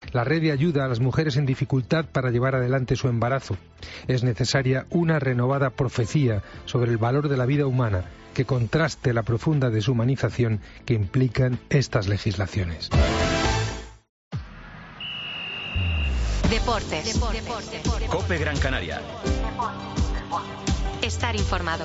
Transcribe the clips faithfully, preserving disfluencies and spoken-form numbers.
La red de ayuda a las mujeres en dificultad para llevar adelante su embarazo. Es necesaria una renovada profecía sobre el valor de la vida humana que contraste la profunda deshumanización que implican estas legislaciones. Deportes. Deportes. COPE Gran Canaria. Estar informado.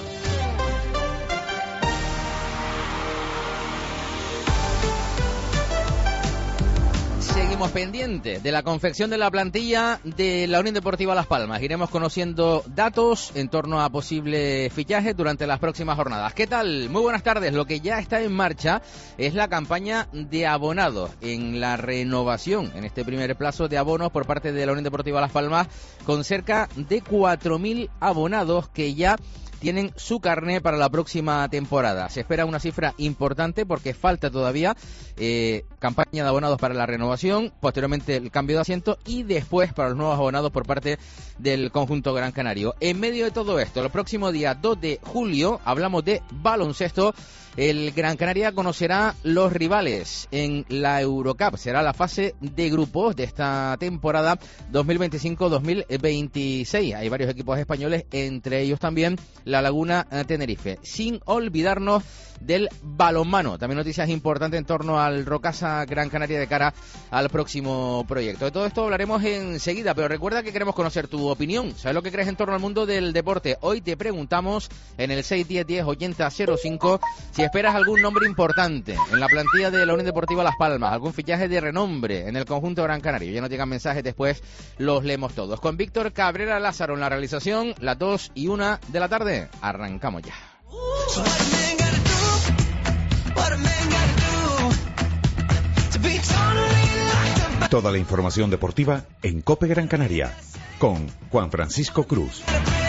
Seguimos pendientes de la confección de la plantilla de la Unión Deportiva Las Palmas. Iremos conociendo datos en torno a posibles fichajes durante las próximas jornadas. ¿Qué tal? Muy buenas tardes. Lo que ya está en marcha es la campaña de abonados en la renovación, en este primer plazo de abonos por parte de la Unión Deportiva Las Palmas, con cerca de cuatro mil abonados que ya tienen su carné para la próxima temporada. Se espera una cifra importante porque falta todavía eh, campaña de abonados para la renovación, posteriormente el cambio de asiento y después para los nuevos abonados por parte del conjunto Gran Canario. En medio de todo esto, el próximo día dos de julio, hablamos de baloncesto. El Gran Canaria conocerá los rivales en la Eurocup. Será la fase de grupos de esta temporada dos mil veinticinco dos mil veintiséis. Hay varios equipos españoles, entre ellos también la Laguna Tenerife. Sin olvidarnos del balonmano. También noticias importantes en torno al Rocasa Gran Canaria de cara al próximo proyecto. De todo esto hablaremos enseguida, pero recuerda que queremos conocer tu opinión. ¿Sabes lo que crees en torno al mundo del deporte? Hoy te preguntamos en el seis diez diez ochenta cero cinco si esperas algún nombre importante en la plantilla de la Unión Deportiva Las Palmas, algún fichaje de renombre en el conjunto Gran Canario. Ya nos llegan mensajes, después los leemos todos. Con Víctor Cabrera Lázaro en la realización, las dos y una de la tarde. Arrancamos ya. Toda la información deportiva en COPE Gran Canaria con Juan Francisco Cruz.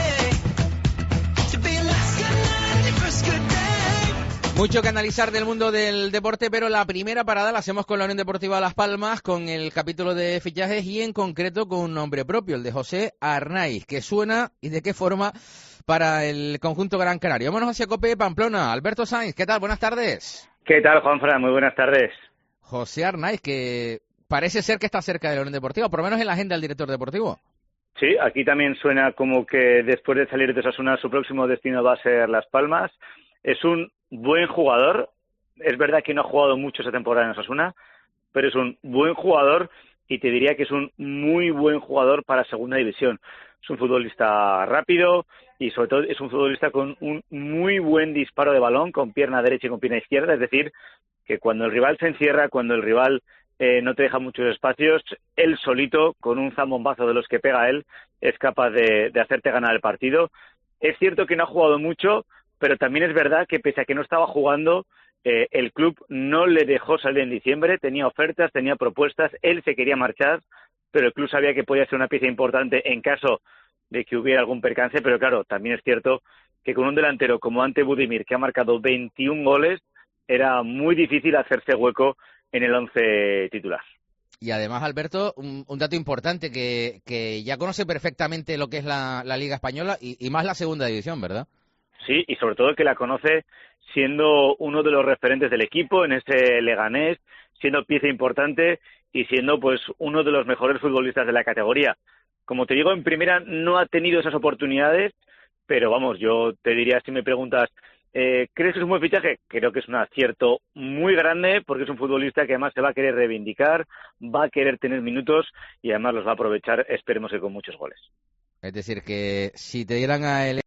Mucho que analizar del mundo del deporte, pero la primera parada la hacemos con la Unión Deportiva Las Palmas, con el capítulo de fichajes y en concreto con un nombre propio, el de José Arnaiz, que suena y de qué forma para el conjunto Gran Canario. Vámonos hacia COPE Pamplona. Alberto Sainz, ¿qué tal? Buenas tardes. ¿Qué tal, Juanfran? Muy buenas tardes. José Arnaiz, que parece ser que está cerca de la Unión Deportiva, por lo menos en la agenda del director deportivo. Sí, aquí también suena como que después de salir de Osasuna su próximo destino va a ser Las Palmas. Es un buen jugador, es verdad que no ha jugado mucho esa temporada en Osasuna, pero es un buen jugador y te diría que es un muy buen jugador para segunda división. Es un futbolista rápido y sobre todo es un futbolista con un muy buen disparo de balón, con pierna derecha y con pierna izquierda, es decir, que cuando el rival se encierra, cuando el rival eh, no te deja muchos espacios, él solito, con un zambombazo de los que pega él, es capaz de, de hacerte ganar el partido. Es cierto que no ha jugado mucho, pero también es verdad que pese a que no estaba jugando, eh, el club no le dejó salir en diciembre, tenía ofertas, tenía propuestas, él se quería marchar, pero el club sabía que podía ser una pieza importante en caso de que hubiera algún percance, pero claro, también es cierto que con un delantero como Ante Budimir, que ha marcado veintiún goles, era muy difícil hacerse hueco en el once titular. Y además, Alberto, un, un dato importante, que, que ya conoce perfectamente lo que es la, la Liga Española y, y más la segunda división, ¿verdad? Sí, y sobre todo que la conoce siendo uno de los referentes del equipo en ese Leganés, siendo pieza importante y siendo pues uno de los mejores futbolistas de la categoría. Como te digo, en primera no ha tenido esas oportunidades, pero vamos, yo te diría, si me preguntas, eh, ¿crees que es un buen fichaje? Creo que es un acierto muy grande porque es un futbolista que además se va a querer reivindicar, va a querer tener minutos y además los va a aprovechar, esperemos que con muchos goles. Es decir, que si te dieran a elegir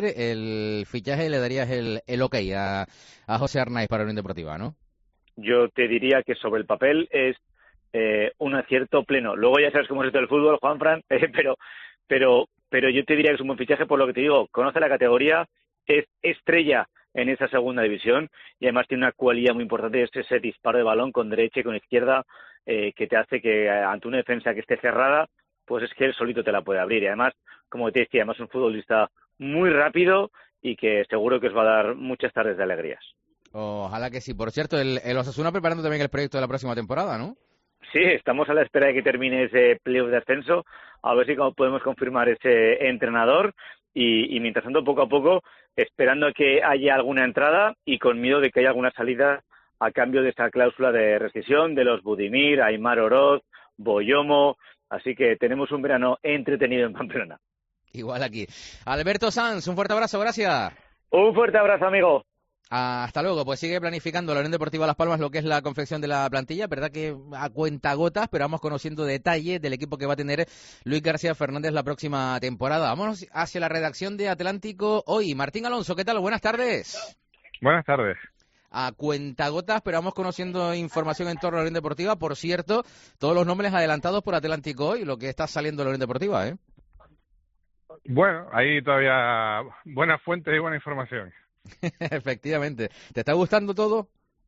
el fichaje, le darías el, el ok a, a José Arnaiz para la Unión Deportiva, ¿no? Yo te diría que sobre el papel es eh, un acierto pleno. Luego ya sabes cómo es esto del fútbol, Juanfran, eh, pero, pero, pero yo te diría que es un buen fichaje por lo que te digo. Conoce la categoría, es estrella en esa segunda división y además tiene una cualidad muy importante, es ese disparo de balón con derecha y con izquierda eh, que te hace que ante una defensa que esté cerrada, pues es que él solito te la puede abrir. Y además, como te decía, además es un futbolista muy rápido y que seguro que os va a dar muchas tardes de alegrías. Ojalá que sí. Por cierto, el, el Osasuna preparando también el proyecto de la próxima temporada, ¿no? Sí, estamos a la espera de que termine ese playoff de ascenso, a ver si podemos confirmar ese entrenador y, y mientras tanto, poco a poco, esperando a que haya alguna entrada y con miedo de que haya alguna salida a cambio de esta cláusula de rescisión de los Budimir, Aimar Oroz Boyomo, así que tenemos un verano entretenido en Pamplona. Igual aquí. Alberto Sanz, un fuerte abrazo, gracias. Un fuerte abrazo, amigo. Hasta luego, pues sigue planificando la Unión Deportiva Las Palmas lo que es la confección de la plantilla, verdad que a cuentagotas, pero vamos conociendo detalles del equipo que va a tener Luis García Fernández la próxima temporada. Vamos hacia la redacción de Atlántico hoy. Martín Alonso, ¿qué tal? Buenas tardes. Buenas tardes. A cuentagotas, pero vamos conociendo información en torno a la Unión Deportiva. Por cierto, todos los nombres adelantados por Atlántico hoy, lo que está saliendo de la Unión Deportiva, ¿eh? Bueno, hay todavía buenas fuentes y buena información. Efectivamente. ¿Te está gustando todo?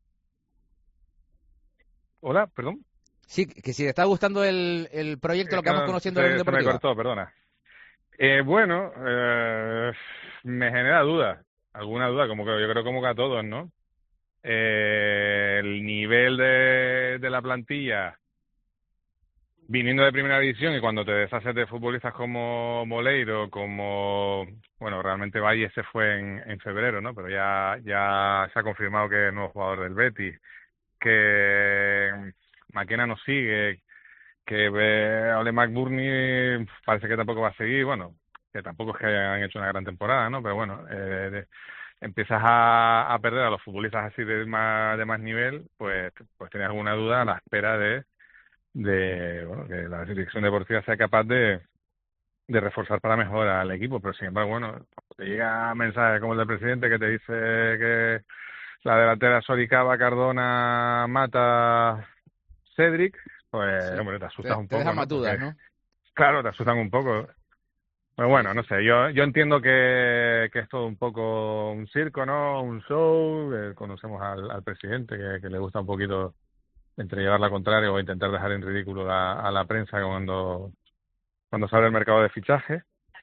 Hola, perdón. Sí, que si te está gustando el, el proyecto, lo que no, vamos conociendo se, de la Unión Deportiva. Se me cortó, perdona. Eh, bueno, eh, me genera dudas, alguna duda, como que yo creo como que a todos, ¿no? Eh, el nivel de, de la plantilla viniendo de primera división y cuando te deshaces de futbolistas como Moleiro, como, bueno, realmente Valle se fue en, en febrero, ¿no? Pero ya ya se ha confirmado que es el nuevo jugador del Betis, que Maquena no sigue, que eh, Ole McBurney parece que tampoco va a seguir, bueno, que tampoco es que hayan hecho una gran temporada, ¿no? Pero bueno, eh, de, empiezas a, a perder a los futbolistas así de más de más nivel, pues pues tienes alguna duda a la espera de de bueno, que la dirección deportiva sea capaz de, de reforzar para mejorar al equipo, pero sin embargo, bueno, te llega mensajes como el del presidente que te dice que la delantera Soricaba, Cardona, Mata, Cedric, pues sí. hombre, te asustas te, un te poco. Deja ¿no? matudas, Porque, ¿no? Claro, te asustan un poco. Pues bueno, no sé, yo yo entiendo que, que es todo un poco un circo, ¿no? Un show, eh, conocemos al, al presidente que, que le gusta un poquito entre llevar la contraria o intentar dejar en ridículo a, a la prensa cuando cuando se abre el mercado de fichaje,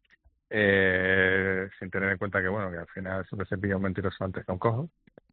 eh, sin tener en cuenta que bueno que al final siempre se pilla un mentiroso antes que un cojo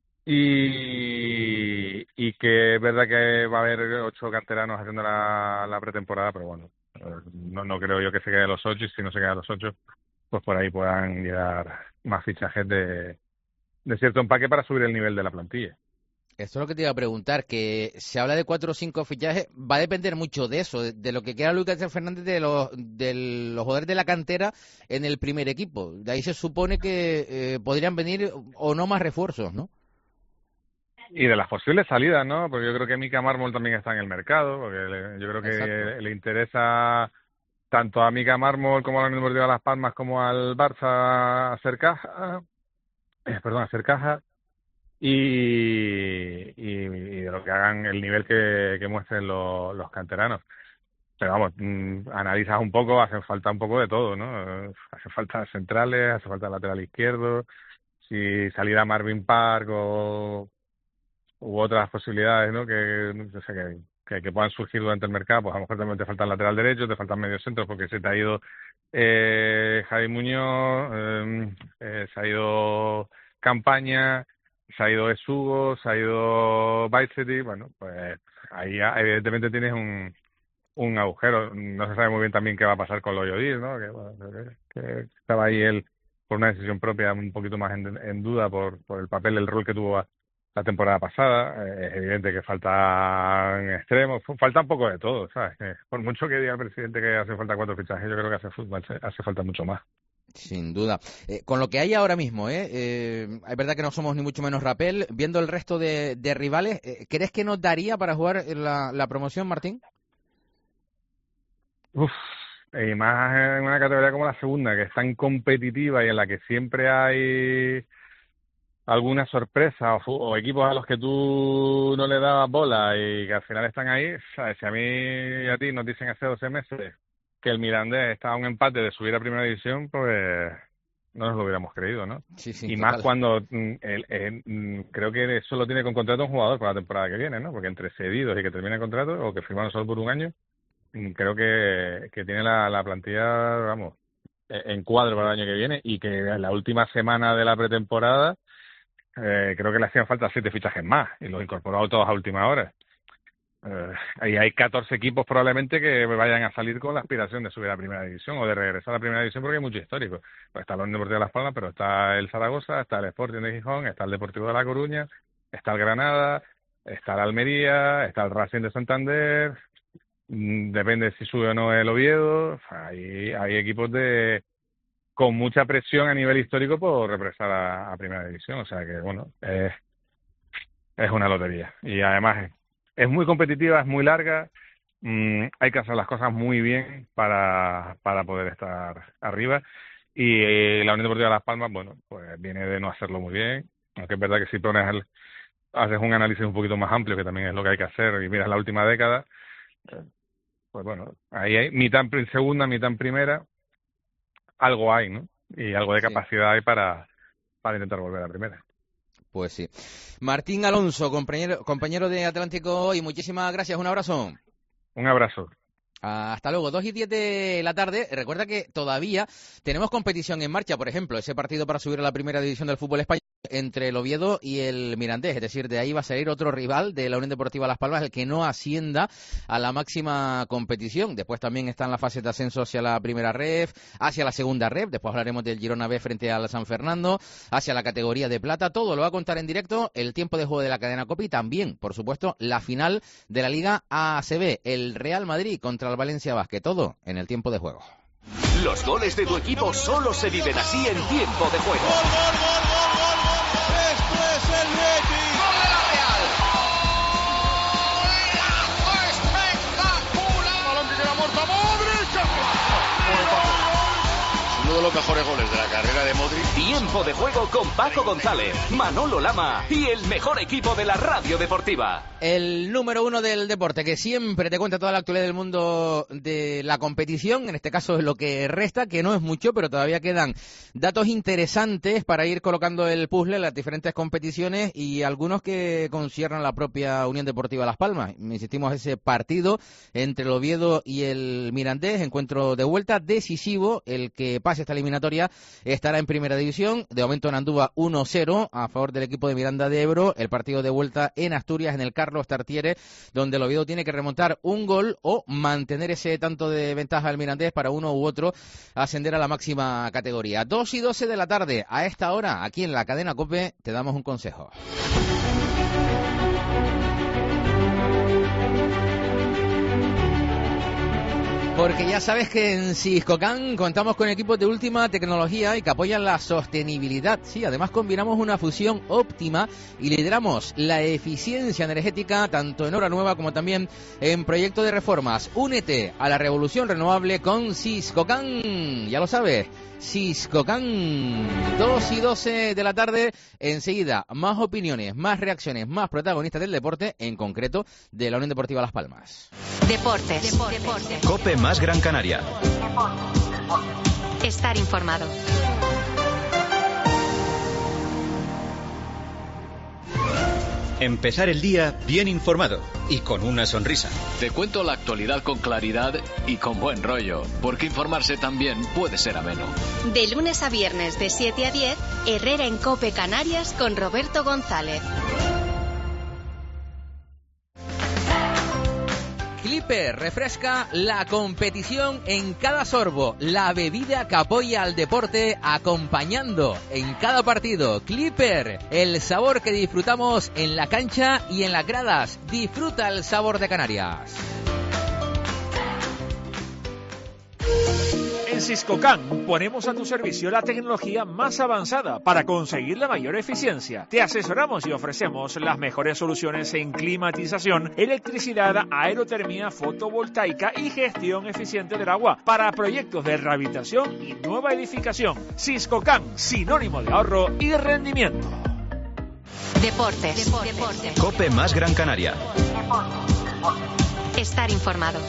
y y que es verdad que va a haber ocho canteranos haciendo la, la pretemporada, pero bueno, no no creo yo que se quede a los ocho, y si no se queda a los ocho, pues por ahí puedan llegar más fichajes de de cierto empaque para subir el nivel de la plantilla. Esto es lo que te iba a preguntar, que se habla de cuatro o cinco fichajes, va a depender mucho de eso, de, de lo que quiera Luis García Fernández, de los, de los jugadores de la cantera en el primer equipo. De ahí se supone que eh, podrían venir o no más refuerzos, ¿no? Y de las posibles salidas, ¿no? Porque yo creo que Mika Mármol también está en el mercado, porque le, yo creo que Exacto. le interesa tanto a Mika Mármol como a la Unión Deportiva Las Palmas como al Barça hacer caja, eh, perdón, hacer caja. Y, y, y de lo que hagan, el nivel que, que muestren los, los canteranos. Pero vamos, mmm, analizas un poco, hace falta un poco de todo, ¿no? Hace falta centrales, hace falta lateral izquierdo, si saliera Marvin Park o u otras posibilidades, ¿no? Que no sé, que, que, que puedan surgir durante el mercado, pues a lo mejor también te falta el lateral derecho, te faltan medios centros porque se te ha ido eh, Javi Muñoz, eh, eh, se ha ido Campaña, se ha ido Esugo, se ha ido Bicety, bueno, pues ahí ya, evidentemente tienes un un agujero. No se sabe muy bien también qué va a pasar con Loyodir, ¿no? Que, bueno, que, que estaba ahí él por una decisión propia un poquito más en, en duda por, por el papel, el rol que tuvo la temporada pasada. Eh, es evidente que faltan extremos, falta un poco de todo, ¿sabes? Eh, por mucho que diga el presidente que hace falta cuatro fichajes, yo creo que hace fútbol hace falta mucho más. Sin duda. Eh, con lo que hay ahora mismo, ¿eh? eh, es verdad que no somos ni mucho menos Rapel. Viendo el resto de, de rivales, eh, ¿crees que nos daría para jugar la, la promoción, Martín? Uf, y más en una categoría como la segunda, que es tan competitiva y en la que siempre hay alguna sorpresa o, o equipos a los que tú no le dabas bola y que al final están ahí. ¿Sabes? Si a mí y a ti nos dicen hace doce meses que el Mirandés está a un empate de subir a primera división, pues no nos lo hubiéramos creído, ¿no? Sí, sí, y total. más cuando el, el, creo que eso lo tiene con contrato un jugador para la temporada que viene, ¿no? Porque entre cedidos y que termina el contrato o que firmaron solo por un año, creo que, que tiene la, la plantilla, vamos, en cuadro para el año que viene, y que en la última semana de la pretemporada eh, creo que le hacían falta siete fichajes más y los incorporó todos a última hora. Eh, ahí hay catorce equipos probablemente que vayan a salir con la aspiración de subir a primera división o de regresar a la primera división, porque hay mucho histórico. Pues está la Unión Deportiva de Las Palmas, pero está el Zaragoza, está el Sporting de Gijón, está el Deportivo de La Coruña, está el Granada, está el Almería, está el Racing de Santander. depende si sube o no el Oviedo. Hay, hay equipos de con mucha presión a nivel histórico por represar a, a Primera División, o sea que bueno, es, es una lotería. Y además es, es muy competitiva, es muy larga, mmm, hay que hacer las cosas muy bien para, para poder estar arriba. Y eh, la Unión Deportiva Las Palmas, bueno, pues viene de no hacerlo muy bien, aunque es verdad que si pones el, haces un análisis un poquito más amplio, que también es lo que hay que hacer, y miras la última década, eh, pues bueno, ahí hay mitad en segunda, mitad en primera, algo hay, ¿no? Y algo de capacidad sí. hay para, para intentar volver a primera. Pues sí. Martín Alonso, compañero, compañero de Atlántico, y muchísimas gracias, un abrazo. Un abrazo. Hasta luego, dos y diez de la tarde. Recuerda que todavía tenemos competición en marcha, por ejemplo, ese partido para subir a la primera división del fútbol español entre el Oviedo y el Mirandés, es decir, de ahí va a salir otro rival de la Unión Deportiva Las Palmas, el que no ascienda a la máxima competición. Después también están las fases de ascenso hacia la primera ref, hacia la segunda ref, después hablaremos del Girona B frente al San Fernando, hacia la categoría de plata. Todo lo va a contar en directo el tiempo de juego de la cadena COPE y también, por supuesto, la final de la Liga A C B, el Real Madrid contra el Valencia Basket, todo en el tiempo de juego. Los goles de tu equipo solo se viven así en tiempo de juego. ¡Gol, gol, gol, gol, gol, gol! ¡Esto es el Betis! ¡Gol de la Real! ¡Golazo espectacular! ¡Balón que queda muerto! ¡Modric! Uno de los mejores goles de la carrera de Modric. Tiempo de juego con Paco González, Manolo Lama y el mejor equipo de la radio deportiva. El número uno del deporte, que siempre te cuenta toda la actualidad del mundo de la competición, en este caso es lo que resta, que no es mucho, pero todavía quedan datos interesantes para ir colocando el puzzle en las diferentes competiciones y algunos que conciernan la propia Unión Deportiva Las Palmas. Insistimos, ese partido entre el Oviedo y el Mirandés, encuentro de vuelta decisivo, el que pase esta eliminatoria estará en primera división. De momento en Andúba uno cero a favor del equipo de Miranda de Ebro. El partido de vuelta en Asturias, en el Carlos Tartiere, donde el Oviedo tiene que remontar un gol o mantener ese tanto de ventaja al Mirandés para uno u otro ascender a la máxima categoría. Dos y doce de la tarde, a esta hora, aquí en la cadena COPE, te damos un consejo. Porque ya sabes que en Siscocan contamos con equipos de última tecnología y que apoyan la sostenibilidad. Sí, además combinamos una fusión óptima y lideramos la eficiencia energética tanto en obra nueva como también en proyecto de reformas. Únete a la revolución renovable con Siscocan. Ya lo sabes, Siscocan. dos y doce de la tarde, enseguida más opiniones, más reacciones, más protagonistas del deporte, en concreto de la Unión Deportiva Las Palmas. Deportes. Deportes. Deportes. COPE más Gran Canaria. Estar informado. Empezar el día bien informado y con una sonrisa. Te cuento la actualidad con claridad y con buen rollo, porque informarse también puede ser ameno. De lunes a viernes de siete a diez, Herrera en COPE Canarias con Roberto González. Clipper refresca la competición en cada sorbo, la bebida que apoya al deporte acompañando en cada partido. Clipper, el sabor que disfrutamos en la cancha y en las gradas. Disfruta el sabor de Canarias. En Siscocan ponemos a tu servicio la tecnología más avanzada para conseguir la mayor eficiencia. Te asesoramos y ofrecemos las mejores soluciones en climatización, electricidad, aerotermia, fotovoltaica y gestión eficiente del agua para proyectos de rehabilitación y nueva edificación. Siscocan, sinónimo de ahorro y rendimiento. Deportes. Deportes. Deportes. COPE más Gran Canaria. Estar informado.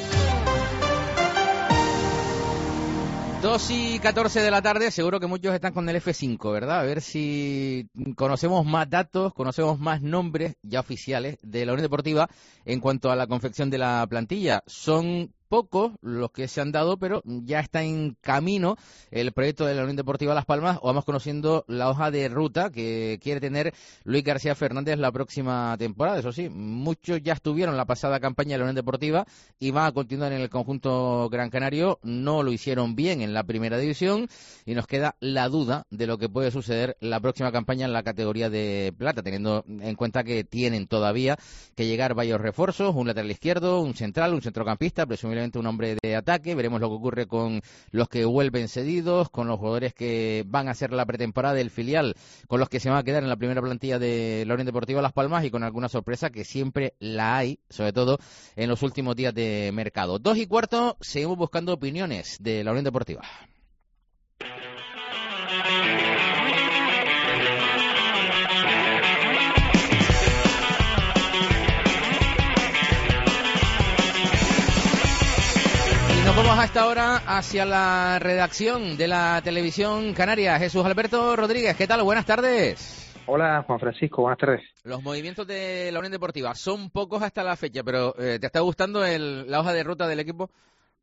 dos y catorce de la tarde, seguro que muchos están con el F cinco, ¿verdad? A ver si conocemos más datos, conocemos más nombres ya oficiales de la Unión Deportiva en cuanto a la confección de la plantilla. Son pocos los que se han dado, pero ya está en camino el proyecto de la Unión Deportiva Las Palmas, o vamos conociendo la hoja de ruta que quiere tener Luis García Fernández la próxima temporada. Eso sí, muchos ya estuvieron en la pasada campaña de la Unión Deportiva y van a continuar en el conjunto Gran Canario. No lo hicieron bien en la primera división y nos queda la duda de lo que puede suceder la próxima campaña en la categoría de plata, teniendo en cuenta que tienen todavía que llegar varios refuerzos, un lateral izquierdo, un central, un centrocampista, presumiblemente un hombre de ataque. Veremos lo que ocurre con los que vuelven cedidos, con los jugadores que van a hacer la pretemporada del filial, con los que se van a quedar en la primera plantilla de la Unión Deportiva Las Palmas, y con alguna sorpresa que siempre la hay, sobre todo en los últimos días de mercado. Dos y cuarto, seguimos buscando opiniones de la Unión Deportiva. Nos vamos a esta hora hacia la redacción de la televisión canaria. Jesús Alberto Rodríguez, ¿qué tal? Buenas tardes. Hola, Juan Francisco, buenas tardes. Los movimientos de la Unión Deportiva son pocos hasta la fecha, pero eh, ¿te está gustando el, la hoja de ruta del equipo?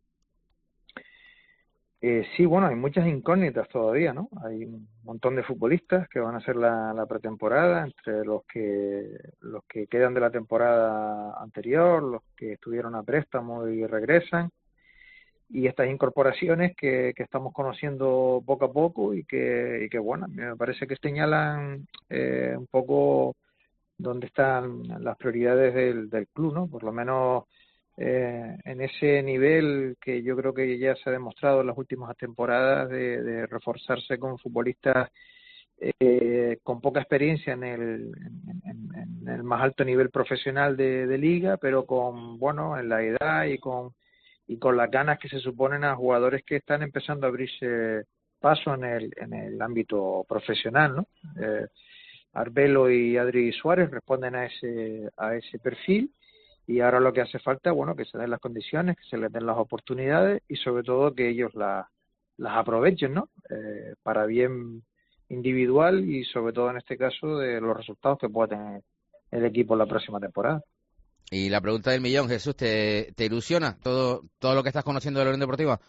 Eh, sí, bueno, hay muchas incógnitas todavía, ¿no? Hay un montón de futbolistas que van a hacer la, la pretemporada, entre los que los que quedan de la temporada anterior, los que estuvieron a préstamo y regresan, y estas incorporaciones que, que estamos conociendo poco a poco y que, y que bueno, me parece que señalan eh, un poco dónde están las prioridades del, del club, ¿no? Por lo menos eh, en ese nivel que yo creo que ya se ha demostrado en las últimas temporadas de, de reforzarse con futbolistas eh, con poca experiencia en el, en, en, en el más alto nivel profesional de, de liga, pero con, bueno, en la edad y con y con las ganas que se suponen a jugadores que están empezando a abrirse paso en el en el ámbito profesional, ¿no? Eh, Arbelo y Adri Suárez responden a ese a ese perfil, y ahora lo que hace falta, bueno, que se den las condiciones, que se les den las oportunidades y sobre todo que ellos las las aprovechen, ¿no? Eh, para bien individual y sobre todo en este caso de los resultados que pueda tener el equipo en la próxima temporada. Y la pregunta del millón, Jesús, ¿te, te ilusiona todo todo lo que estás conociendo de la Unión Deportiva?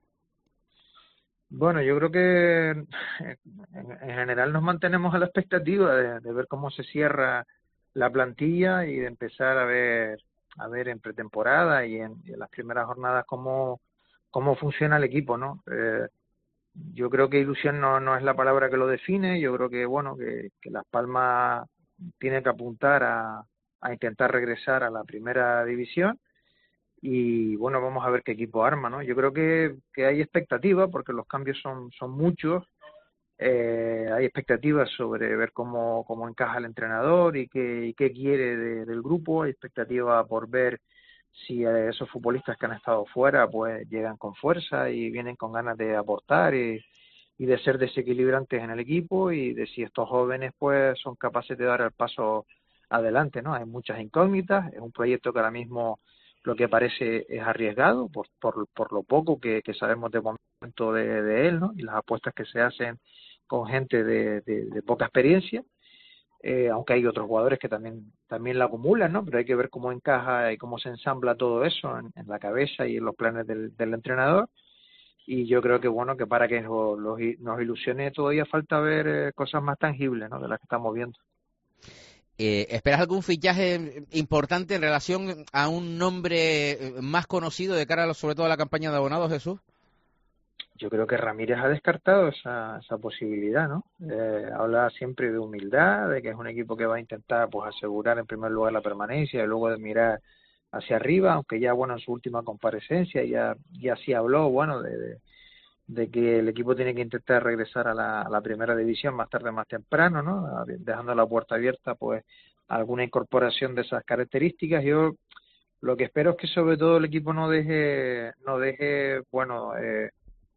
Bueno, yo creo que en, en general nos mantenemos a la expectativa de, de ver cómo se cierra la plantilla y de empezar a ver a ver en pretemporada y en, y en las primeras jornadas cómo cómo funciona el equipo, ¿no? Eh, yo creo que ilusión no no es la palabra que lo define. Yo creo que bueno que, que Las Palmas tiene que apuntar a a intentar regresar a la primera división y bueno, vamos a ver qué equipo arma, ¿no? Yo creo que, que hay expectativas porque los cambios son son muchos, eh, hay expectativas sobre ver cómo, cómo encaja el entrenador y qué, y qué quiere de, del grupo, hay expectativa por ver si esos futbolistas que han estado fuera pues llegan con fuerza y vienen con ganas de aportar y, y de ser desequilibrantes en el equipo, y de si estos jóvenes pues son capaces de dar el paso adelante, ¿no? Hay muchas incógnitas, es un proyecto que ahora mismo lo que parece es arriesgado por por, por lo poco que, que sabemos de momento de, de él, ¿no? Y las apuestas que se hacen con gente de, de, de poca experiencia, eh, aunque hay otros jugadores que también también la acumulan, ¿no? Pero hay que ver cómo encaja y cómo se ensambla todo eso en, en la cabeza y en los planes del, del entrenador. Y yo creo que bueno, que para que nos, nos ilusione todavía falta ver eh, cosas más tangibles, ¿no? De las que estamos viendo. Eh, ¿Esperas algún fichaje importante en relación a un nombre más conocido de cara a, sobre todo a la campaña de abonados, Jesús? Yo creo que Ramírez ha descartado esa, esa posibilidad, ¿no? Eh, habla siempre de humildad, de que es un equipo que va a intentar pues asegurar en primer lugar la permanencia y luego de mirar hacia arriba, aunque ya bueno en su última comparecencia ya ya sí habló bueno de, de, de que el equipo tiene que intentar regresar a la, a la primera división más tarde más temprano, ¿no? Dejando la puerta abierta pues a alguna incorporación de esas características. Yo lo que espero es que sobre todo el equipo no deje no deje bueno eh,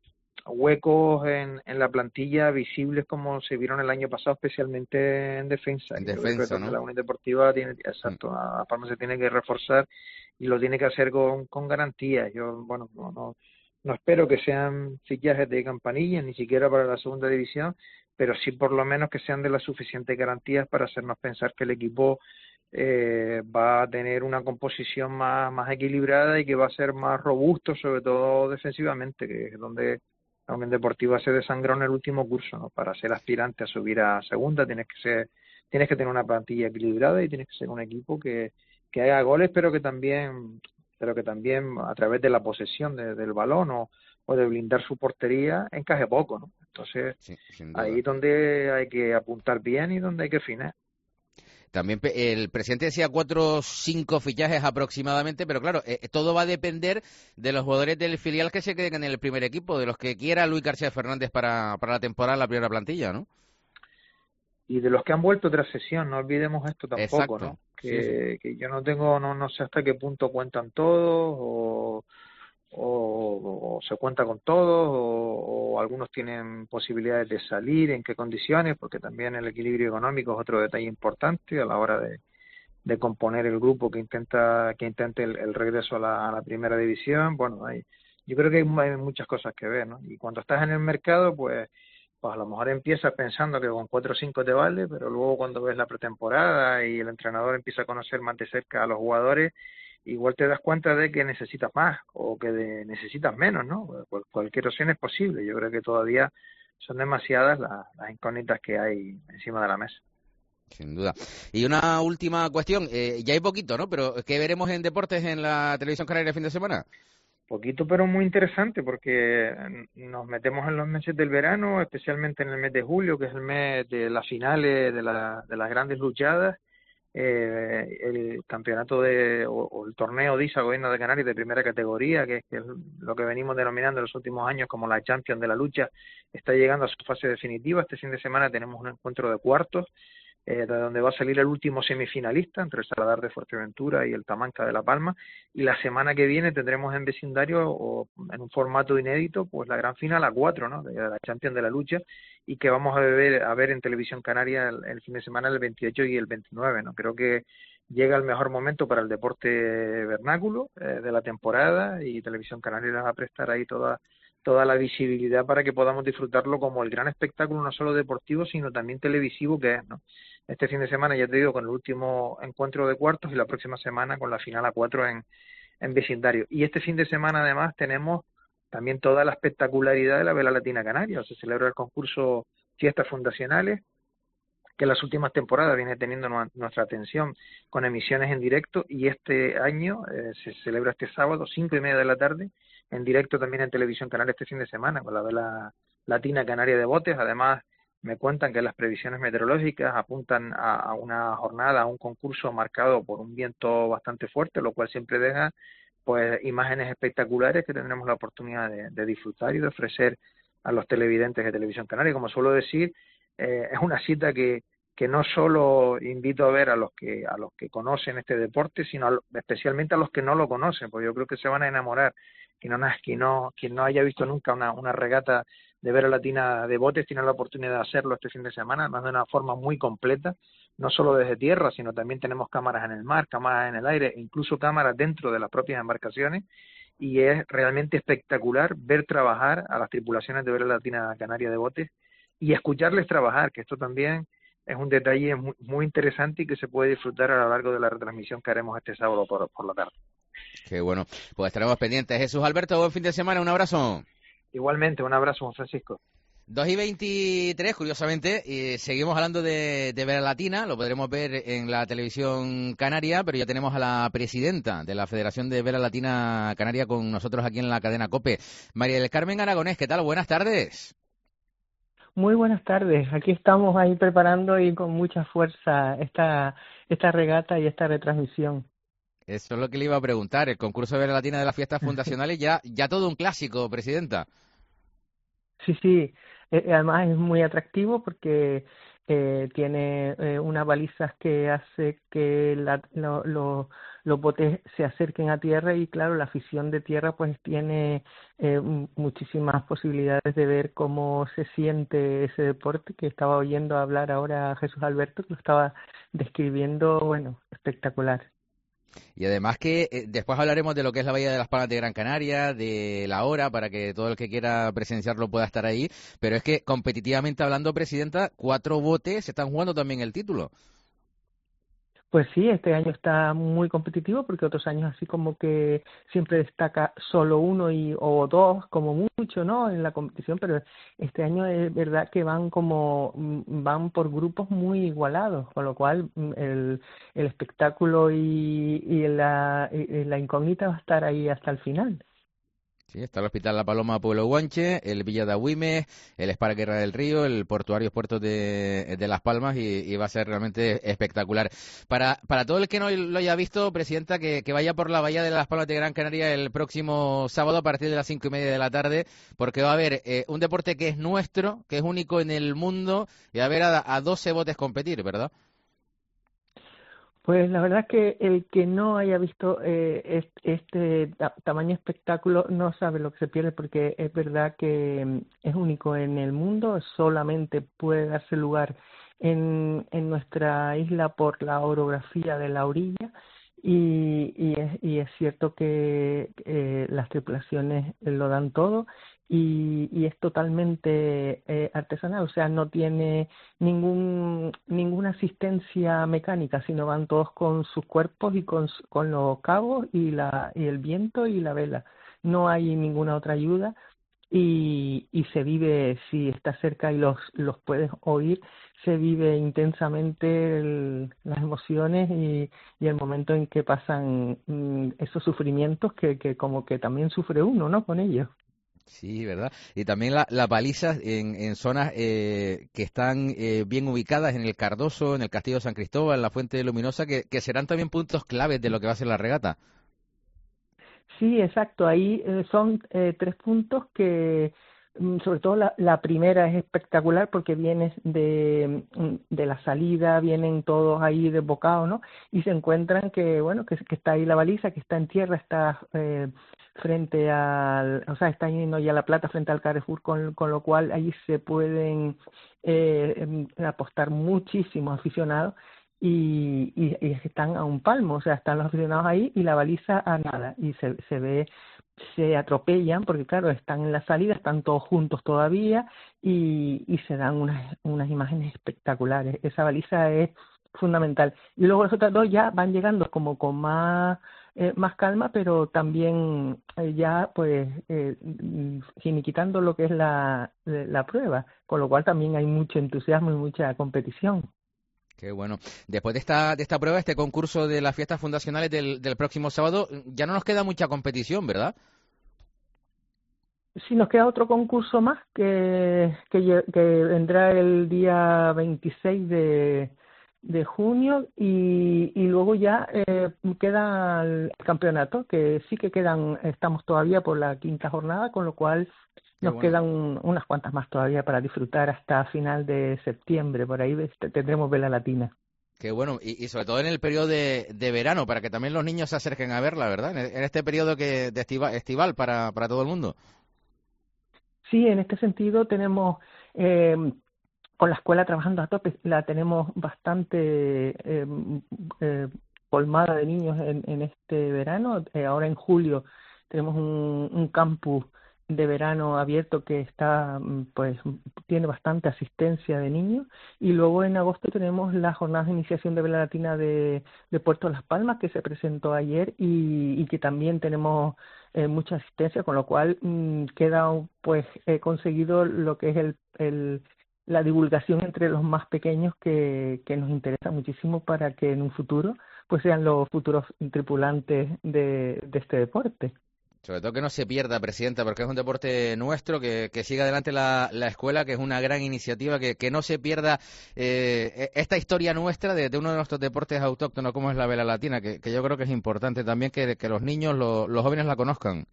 huecos en, en la plantilla visibles como se vieron el año pasado, especialmente en defensa. En defensa, ¿no? La Unión Deportiva tiene, exacto, a Palma se tiene que reforzar y lo tiene que hacer con, con garantías. Yo, bueno, no, no, no espero que sean fichajes de campanilla, ni siquiera para la segunda división, pero sí por lo menos que sean de las suficientes garantías para hacernos pensar que el equipo eh, va a tener una composición más, más equilibrada y que va a ser más robusto, sobre todo defensivamente, que es donde la Unión Deportiva se desangró en el último curso, ¿no? Para ser aspirante a subir a segunda tienes que ser, tienes que tener una plantilla equilibrada y tienes que ser un equipo que, que haga goles, pero que también, pero que también a través de la posesión de, del balón o, o de blindar su portería encaje poco, ¿no? Entonces sí, ahí es donde hay que apuntar bien y donde hay que afinar. También el presidente decía cuatro o cinco fichajes aproximadamente, pero claro, eh, todo va a depender de los jugadores del filial que se queden en el primer equipo, de los que quiera Luis García Fernández para, para la temporada, la primera plantilla, ¿no? Y de los que han vuelto tras sesión, no olvidemos esto tampoco, Exacto. ¿no? Que, sí, sí. que yo no tengo, no, no sé hasta qué punto cuentan todos o... O, o se cuenta con todos o, o algunos tienen posibilidades de salir, en qué condiciones, porque también el equilibrio económico es otro detalle importante a la hora de, de componer el grupo que intenta que intente el, el regreso a la, a la primera división. Bueno, hay, yo creo que hay, hay muchas cosas que ver, ¿no? Y cuando estás en el mercado, pues, pues a lo mejor empiezas pensando que con cuatro o cinco te vale, pero luego cuando ves la pretemporada y el entrenador empieza a conocer más de cerca a los jugadores, igual te das cuenta de que necesitas más o que de, necesitas menos, ¿no? Cual, cualquier opción es posible. Yo creo que todavía son demasiadas las, las incógnitas que hay encima de la mesa. Sin duda. Y una última cuestión, eh, ya hay poquito, ¿no? Pero ¿qué veremos en deportes en la televisión canaria el fin de semana? Poquito, pero muy interesante, porque nos metemos en los meses del verano, especialmente en el mes de julio, que es el mes de las finales, de, la, de las grandes luchadas. Eh, el campeonato de o, o el torneo D I S A Gobierno de Canarias de primera categoría, que es, que es lo que venimos denominando en los últimos años como la Champions de la lucha, está llegando a su fase definitiva. Este fin de semana tenemos un encuentro de cuartos, eh, de donde va a salir el último semifinalista entre el Saladar de Fuerteventura y el Tamanca de La Palma, y la semana que viene tendremos en vecindario o en un formato inédito pues la gran final a cuatro, ¿no? De la Champions de la lucha, y que vamos a ver, a ver en televisión canaria el, el fin de semana el veintiocho y el veintinueve, ¿no? Creo que llega el mejor momento para el deporte vernáculo eh, de la temporada, y Televisión Canaria va a prestar ahí toda toda la visibilidad para que podamos disfrutarlo como el gran espectáculo no solo deportivo sino también televisivo que es, ¿no? Este fin de semana, ya te digo, con el último encuentro de cuartos y la próxima semana con la final a cuatro en, en vecindario. Y este fin de semana además tenemos también toda la espectacularidad de la Vela Latina Canaria. Se celebra el concurso Fiestas Fundacionales, que en las últimas temporadas viene teniendo nuestra atención con emisiones en directo, y este año eh, se celebra este sábado, cinco y media de la tarde, en directo también en Televisión Canaria este fin de semana, con la Vela Latina Canaria de Botes. Además, me cuentan que las previsiones meteorológicas apuntan a, a una jornada, a un concurso marcado por un viento bastante fuerte, lo cual siempre deja pues imágenes espectaculares que tendremos la oportunidad de, de disfrutar y de ofrecer a los televidentes de Televisión Canaria. Como suelo decir, eh, es una cita que, que no solo invito a ver a los que a los que conocen este deporte, sino a, especialmente a los que no lo conocen, porque yo creo que se van a enamorar. Quien no, quien no, quien no haya visto nunca una, una regata de Vela Latina de Botes tiene la oportunidad de hacerlo este fin de semana, además de una forma muy completa, no solo desde tierra, sino también tenemos cámaras en el mar, cámaras en el aire, e incluso cámaras dentro de las propias embarcaciones, y es realmente espectacular ver trabajar a las tripulaciones de Vela Latina Canaria de Botes y escucharles trabajar, que esto también es un detalle muy, muy interesante y que se puede disfrutar a lo largo de la retransmisión que haremos este sábado por, por la tarde. Qué bueno, pues estaremos pendientes. Jesús Alberto, buen fin de semana, un abrazo. Igualmente, un abrazo, Juan Francisco. dos y veintitrés, curiosamente, y seguimos hablando de, de Vela Latina, lo podremos ver en la televisión canaria, pero ya tenemos a la presidenta de la Federación de Vela Latina Canaria con nosotros aquí en la cadena COPE, María del Carmen Aragonés. ¿Qué tal? Buenas tardes. Muy buenas tardes. Aquí estamos ahí preparando y con mucha fuerza esta esta regata y esta retransmisión. Eso es lo que le iba a preguntar. El concurso de Vela Latina de las fiestas fundacionales ya ya todo un clásico, presidenta. Sí, sí. Eh, además es muy atractivo porque eh, tiene eh, unas balizas que hace que la, lo, lo, los botes se acerquen a tierra, y claro, la afición de tierra pues tiene eh, muchísimas posibilidades de ver cómo se siente ese deporte, que estaba oyendo hablar ahora Jesús Alberto, que lo estaba describiendo, bueno, espectacular. Y además que eh, después hablaremos de lo que es la Bahía de las Palmas de Gran Canaria, de la hora, para que todo el que quiera presenciarlo pueda estar ahí, pero es que competitivamente hablando, presidenta, cuatro botes están jugando también el título. Pues sí, este año está muy competitivo porque otros años así como que siempre destaca solo uno y o dos como mucho, ¿no? En la competición, pero este año es verdad que van como van por grupos muy igualados, con lo cual el, el espectáculo y, y, la, y la incógnita va a estar ahí hasta el final. Sí, está el Hospital La Paloma Pueblo Guanche, el Villa de Agüime, el Spar Guerra del Río, el Portuario Puerto de, de Las Palmas y, y va a ser realmente espectacular. Para para todo el que no lo haya visto, Presidenta, que, que vaya por la Bahía de Las Palmas de Gran Canaria el próximo sábado a partir de las cinco y media de la tarde, porque va a haber eh, un deporte que es nuestro, que es único en el mundo, y va a haber a, a doce botes competir, ¿verdad? Pues la verdad es que el que no haya visto eh, este, este ta- tamaño espectáculo no sabe lo que se pierde, porque es verdad que mm, es único en el mundo, solamente puede darse lugar en, en nuestra isla por la orografía de la orilla y, y, es, y es cierto que eh, las tripulaciones lo dan todo y, y es totalmente eh, artesanal, o sea, no tiene ningún ninguna asistencia mecánica, sino van todos con sus cuerpos y con, su- con los cabos y la y el viento y la vela. No hay ninguna otra ayuda y, y se vive, si estás cerca y los los puedes oír, se vive intensamente el- las emociones y, y el momento en que pasan mm, esos sufrimientos que, que como que también sufre uno, ¿no? Con ellos. Sí, ¿verdad? Y también la- las balizas en, en zonas eh, que están eh, bien ubicadas en el Cardoso, en el Castillo de San Cristóbal, en la Fuente Luminosa, que, que serán también puntos claves de lo que va a ser la regata. Sí, exacto. Ahí eh, son eh, tres puntos que, mm, sobre todo la, la primera es espectacular porque vienes de, mm, de la salida, vienen todos ahí desbocados, ¿no? Y se encuentran que, bueno, que, que está ahí la baliza, que está en tierra, está eh, frente al, o sea, está yendo ya La Plata frente al Carrefour, con, con lo cual ahí se pueden eh, em, apostar muchísimos aficionados y, y, y están a un palmo, o sea, están los aficionados ahí y la baliza a nada, y se, se ve, se atropellan, porque claro, están en la salida, están todos juntos todavía, y, y se dan unas, unas imágenes espectaculares. Esa baliza es fundamental. Y luego los otros dos ya van llegando como con más, eh, más calma, pero también eh, ya pues eh, mm, finiquitando lo que es la, la prueba, con lo cual también hay mucho entusiasmo y mucha competición. Qué bueno. Después de esta, de esta prueba, este concurso de las fiestas fundacionales del, del próximo sábado, ya no nos queda mucha competición, ¿verdad? Sí, nos queda otro concurso más que, que, lle- que vendrá el día veintiséis de, de junio y, y luego ya eh, queda el campeonato, que sí que quedan, estamos todavía por la quinta jornada, con lo cual Qué nos bueno. quedan unas cuantas más todavía para disfrutar hasta final de septiembre, por ahí ves- tendremos vela latina. Qué bueno. Y, y sobre todo en el periodo de, de verano, para que también los niños se acerquen a verla, ¿verdad? En, en este periodo que de estiva- estival para, para todo el mundo. Sí, en este sentido tenemos eh, con la escuela trabajando a tope, la tenemos bastante eh, eh, colmada de niños en, en este verano. Eh, ahora en julio tenemos un, un campus de verano abierto que está, mm, pues, tiene bastante asistencia de niños. Y luego en agosto tenemos la jornada de iniciación de vela latina de, de Puerto Las Palmas, que se presentó ayer y, y que también tenemos eh, mucha asistencia, con lo cual mm, queda, pues, he conseguido lo que es el, el la divulgación entre los más pequeños que, que nos interesa muchísimo para que en un futuro pues sean los futuros tripulantes de, de este deporte. Sobre todo que no se pierda, Presidenta, porque es un deporte nuestro, que, que siga adelante la, la escuela, que es una gran iniciativa, que, que no se pierda eh, esta historia nuestra de, de uno de nuestros deportes autóctonos como es la vela latina, que, que yo creo que es importante también que, que los niños, lo, los jóvenes la conozcan.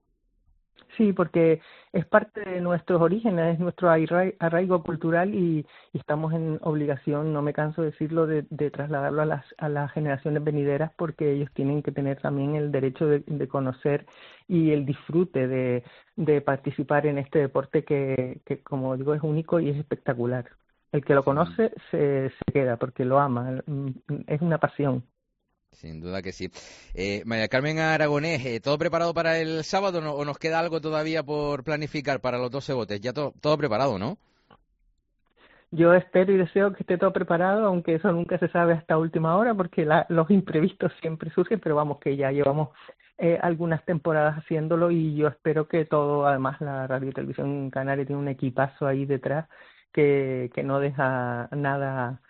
Sí, porque es parte de nuestros orígenes, es nuestro arra- arraigo cultural y, y estamos en obligación, no me canso de decirlo, de, de trasladarlo a las, a las generaciones venideras, porque ellos tienen que tener también el derecho de, de conocer y el disfrute de, de participar en este deporte que, que, como digo, es único y es espectacular. El que lo conoce se, se queda porque lo ama, es una pasión. Sin duda que sí. Eh, María Carmen Aragonés, eh, ¿todo preparado para el sábado no, o nos queda algo todavía por planificar para los doce botes? Ya to, todo preparado, ¿no? yo espero y deseo que esté todo preparado, aunque eso nunca se sabe hasta última hora, porque la, los imprevistos siempre surgen, pero vamos, que ya llevamos eh, algunas temporadas haciéndolo y yo espero que todo, además la Radio y Televisión Canaria tiene un equipazo ahí detrás que, que no deja nada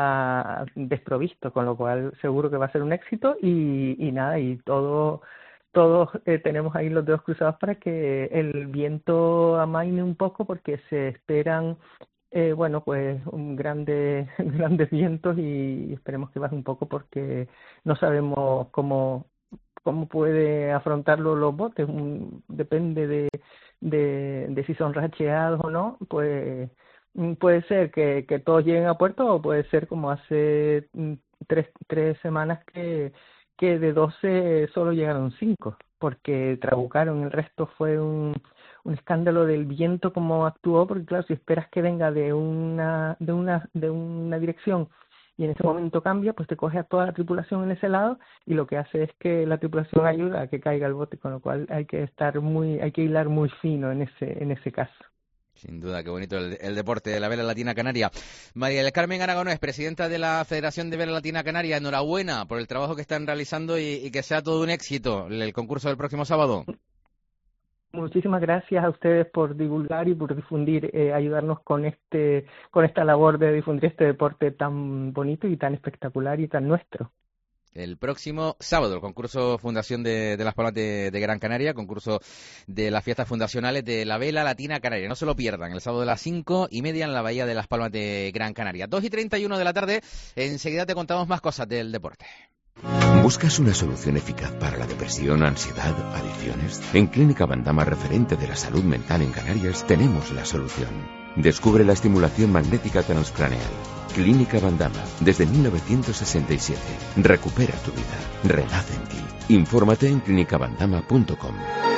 a, desprovisto, con lo cual seguro que va a ser un éxito y, y nada, y todo... Todos eh, tenemos ahí los dedos cruzados para que el viento amaine un poco, porque se esperan, eh, bueno, pues un grande, grandes vientos y esperemos que baje un poco porque no sabemos cómo cómo puede afrontarlo los botes. Un, depende de, de, de si son racheados o no, pues puede ser que, que todos lleguen a puerto o puede ser como hace tres, tres semanas que que de doce solo llegaron cinco, porque trabucaron. El resto fue un, un escándalo del viento como actuó, porque claro, si esperas que venga de una de una de una dirección y en ese momento cambia, pues te coge a toda la tripulación en ese lado y lo que hace es que la tripulación ayuda a que caiga el bote, con lo cual hay que estar muy, hay que hilar muy fino en ese en ese caso. Sin duda, qué bonito el, el deporte de la Vela Latina Canaria. María del Carmen Aragonés, presidenta de la Federación de Vela Latina Canaria, enhorabuena por el trabajo que están realizando y, y que sea todo un éxito el, el concurso del próximo sábado. Muchísimas gracias a ustedes por divulgar y por difundir, eh, ayudarnos con este con esta labor de difundir este deporte tan bonito y tan espectacular y tan nuestro. El próximo sábado, el concurso Fundación de, de las Palmas de, de Gran Canaria, concurso de las fiestas fundacionales de la Vela Latina Canaria. No se lo pierdan, el sábado a las cinco y media en la Bahía de las Palmas de Gran Canaria. dos y treinta y uno de la tarde, enseguida te contamos más cosas del deporte. ¿Buscas una solución eficaz para la depresión, ansiedad, adicciones? En Clínica Bandama, referente de la salud mental en Canarias, tenemos la solución. Descubre la estimulación magnética transcraneal. Clínica Bandama, desde mil novecientos sesenta y siete. Recupera tu vida. Renace en ti. Infórmate en clínica bandama punto com.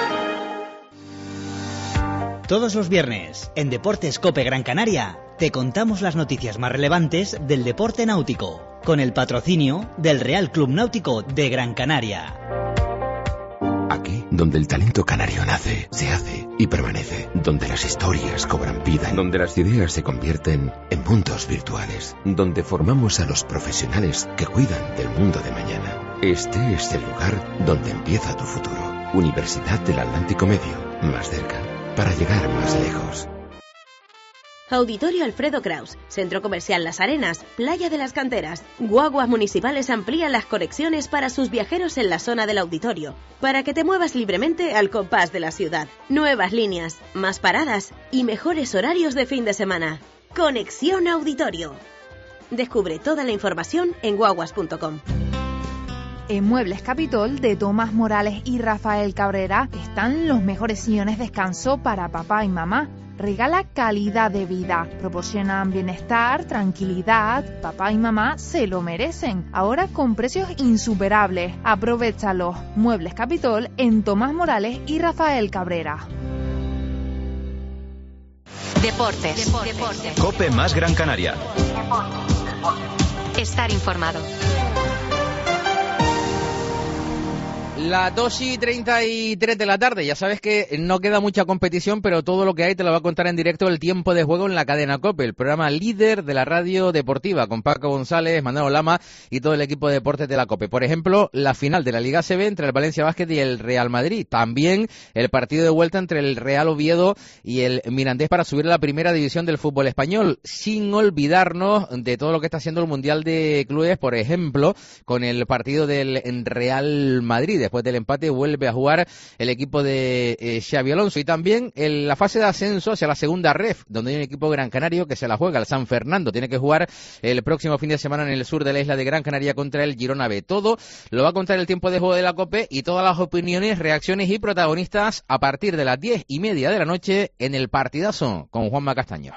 Todos los viernes, en Deportes COPE Gran Canaria, te contamos las noticias más relevantes del deporte náutico, con el patrocinio del Real Club Náutico de Gran Canaria. Aquí, donde el talento canario nace, se hace y permanece. Donde las historias cobran vida. Donde las ideas se convierten en mundos virtuales. Donde formamos a los profesionales que cuidan del mundo de mañana. Este es el lugar donde empieza tu futuro. Universidad del Atlántico Medio. Más cerca, para llegar más lejos. Auditorio Alfredo Kraus, Centro Comercial Las Arenas, Playa de las Canteras. Guaguas Municipales amplían las conexiones para sus viajeros en la zona del auditorio, para que te muevas libremente al compás de la ciudad. Nuevas líneas, más paradas y mejores horarios de fin de semana. Conexión Auditorio. Descubre toda la información en guaguas punto com. En Muebles Capitol de Tomás Morales y Rafael Cabrera están los mejores sillones de descanso para papá y mamá. Regala calidad de vida, proporcionan bienestar, tranquilidad, papá y mamá se lo merecen. Ahora con precios insuperables, aprovéchalos. Muebles Capitol en Tomás Morales y Rafael Cabrera. Deportes. Deportes. COPE más Gran Canaria. Estar informado. Las dos y treinta y tres de la tarde, ya sabes que no queda mucha competición, pero todo lo que hay te lo va a contar en directo el Tiempo de Juego en la cadena COPE, el programa líder de la radio deportiva, con Paco González, Manuel Lama y todo el equipo de deportes de la COPE. Por ejemplo, la final de la Liga A C B entre el Valencia Basket y el Real Madrid. También el partido de vuelta entre el Real Oviedo y el Mirandés para subir a la primera división del fútbol español, sin olvidarnos de todo lo que está haciendo el Mundial de Clubes, por ejemplo, con el partido del Real Madrid. Después del empate vuelve a jugar el equipo de eh, Xabi Alonso, y también en la fase de ascenso hacia la segunda ref, donde hay un equipo gran canario que se la juega, el San Fernando. Tiene que jugar el próximo fin de semana en el sur de la isla de Gran Canaria contra el Girona B. Todo lo va a contar el Tiempo de Juego de la COPE y todas las opiniones, reacciones y protagonistas a partir de las diez y media de la noche en el partidazo con Juanma Castaño.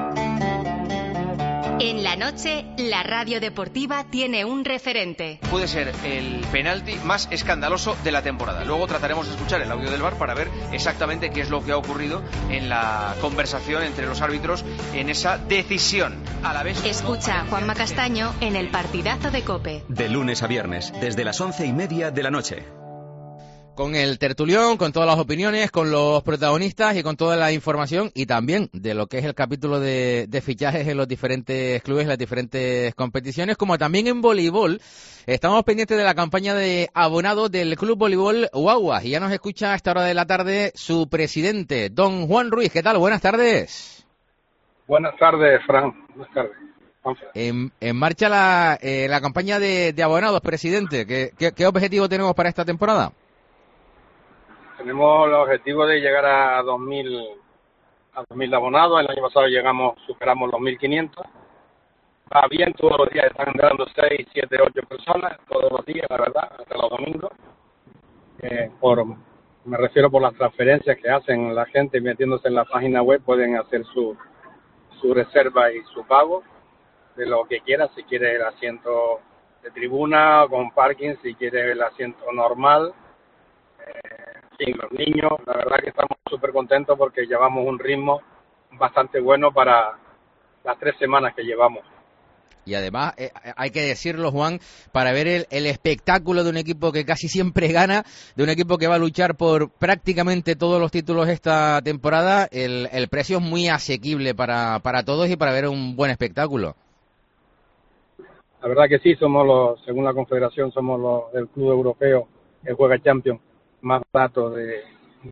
En la noche, la radio deportiva tiene un referente. Puede ser el penalti más escandaloso de la temporada. Luego trataremos de escuchar el audio del V A R para ver exactamente qué es lo que ha ocurrido en la conversación entre los árbitros en esa decisión. A la vez, escucha a Juanma Castaño en el partidazo de COPE. De lunes a viernes, desde las once y media de la noche. Con el tertulión, con todas las opiniones, con los protagonistas y con toda la información y también de lo que es el capítulo de, de fichajes en los diferentes clubes, las diferentes competiciones, como también en voleibol. Estamos pendientes de la campaña de abonados del Club Voleibol Guaguas y ya nos escucha a esta hora de la tarde su presidente, don Juan Ruiz. ¿Qué tal? Buenas tardes. Buenas tardes, Fran. Buenas tardes. En, en marcha la, eh, la campaña de, de abonados, presidente. ¿Qué, qué, ¿Qué objetivo tenemos para esta temporada? Tenemos el objetivo de llegar a dos mil a dos mil abonados. El año pasado llegamos, superamos los mil quinientos. Va bien, todos los días están entrando seis, siete, ocho personas, todos los días, la verdad, hasta los domingos. Eh, por, me refiero por las transferencias que hacen la gente metiéndose en la página web, pueden hacer su, su reserva y su pago de lo que quiera, si quiere el asiento de tribuna con parking, si quiere el asiento normal. Sí, los niños, la verdad que estamos súper contentos porque llevamos un ritmo bastante bueno para las tres semanas que llevamos. Y además, eh, hay que decirlo, Juan, para ver el, el espectáculo de un equipo que casi siempre gana, de un equipo que va a luchar por prácticamente todos los títulos esta temporada, el, el precio es muy asequible para, para todos y para ver un buen espectáculo. La verdad que sí, somos los, según la Confederación, somos los del club europeo que juega Champions más barato de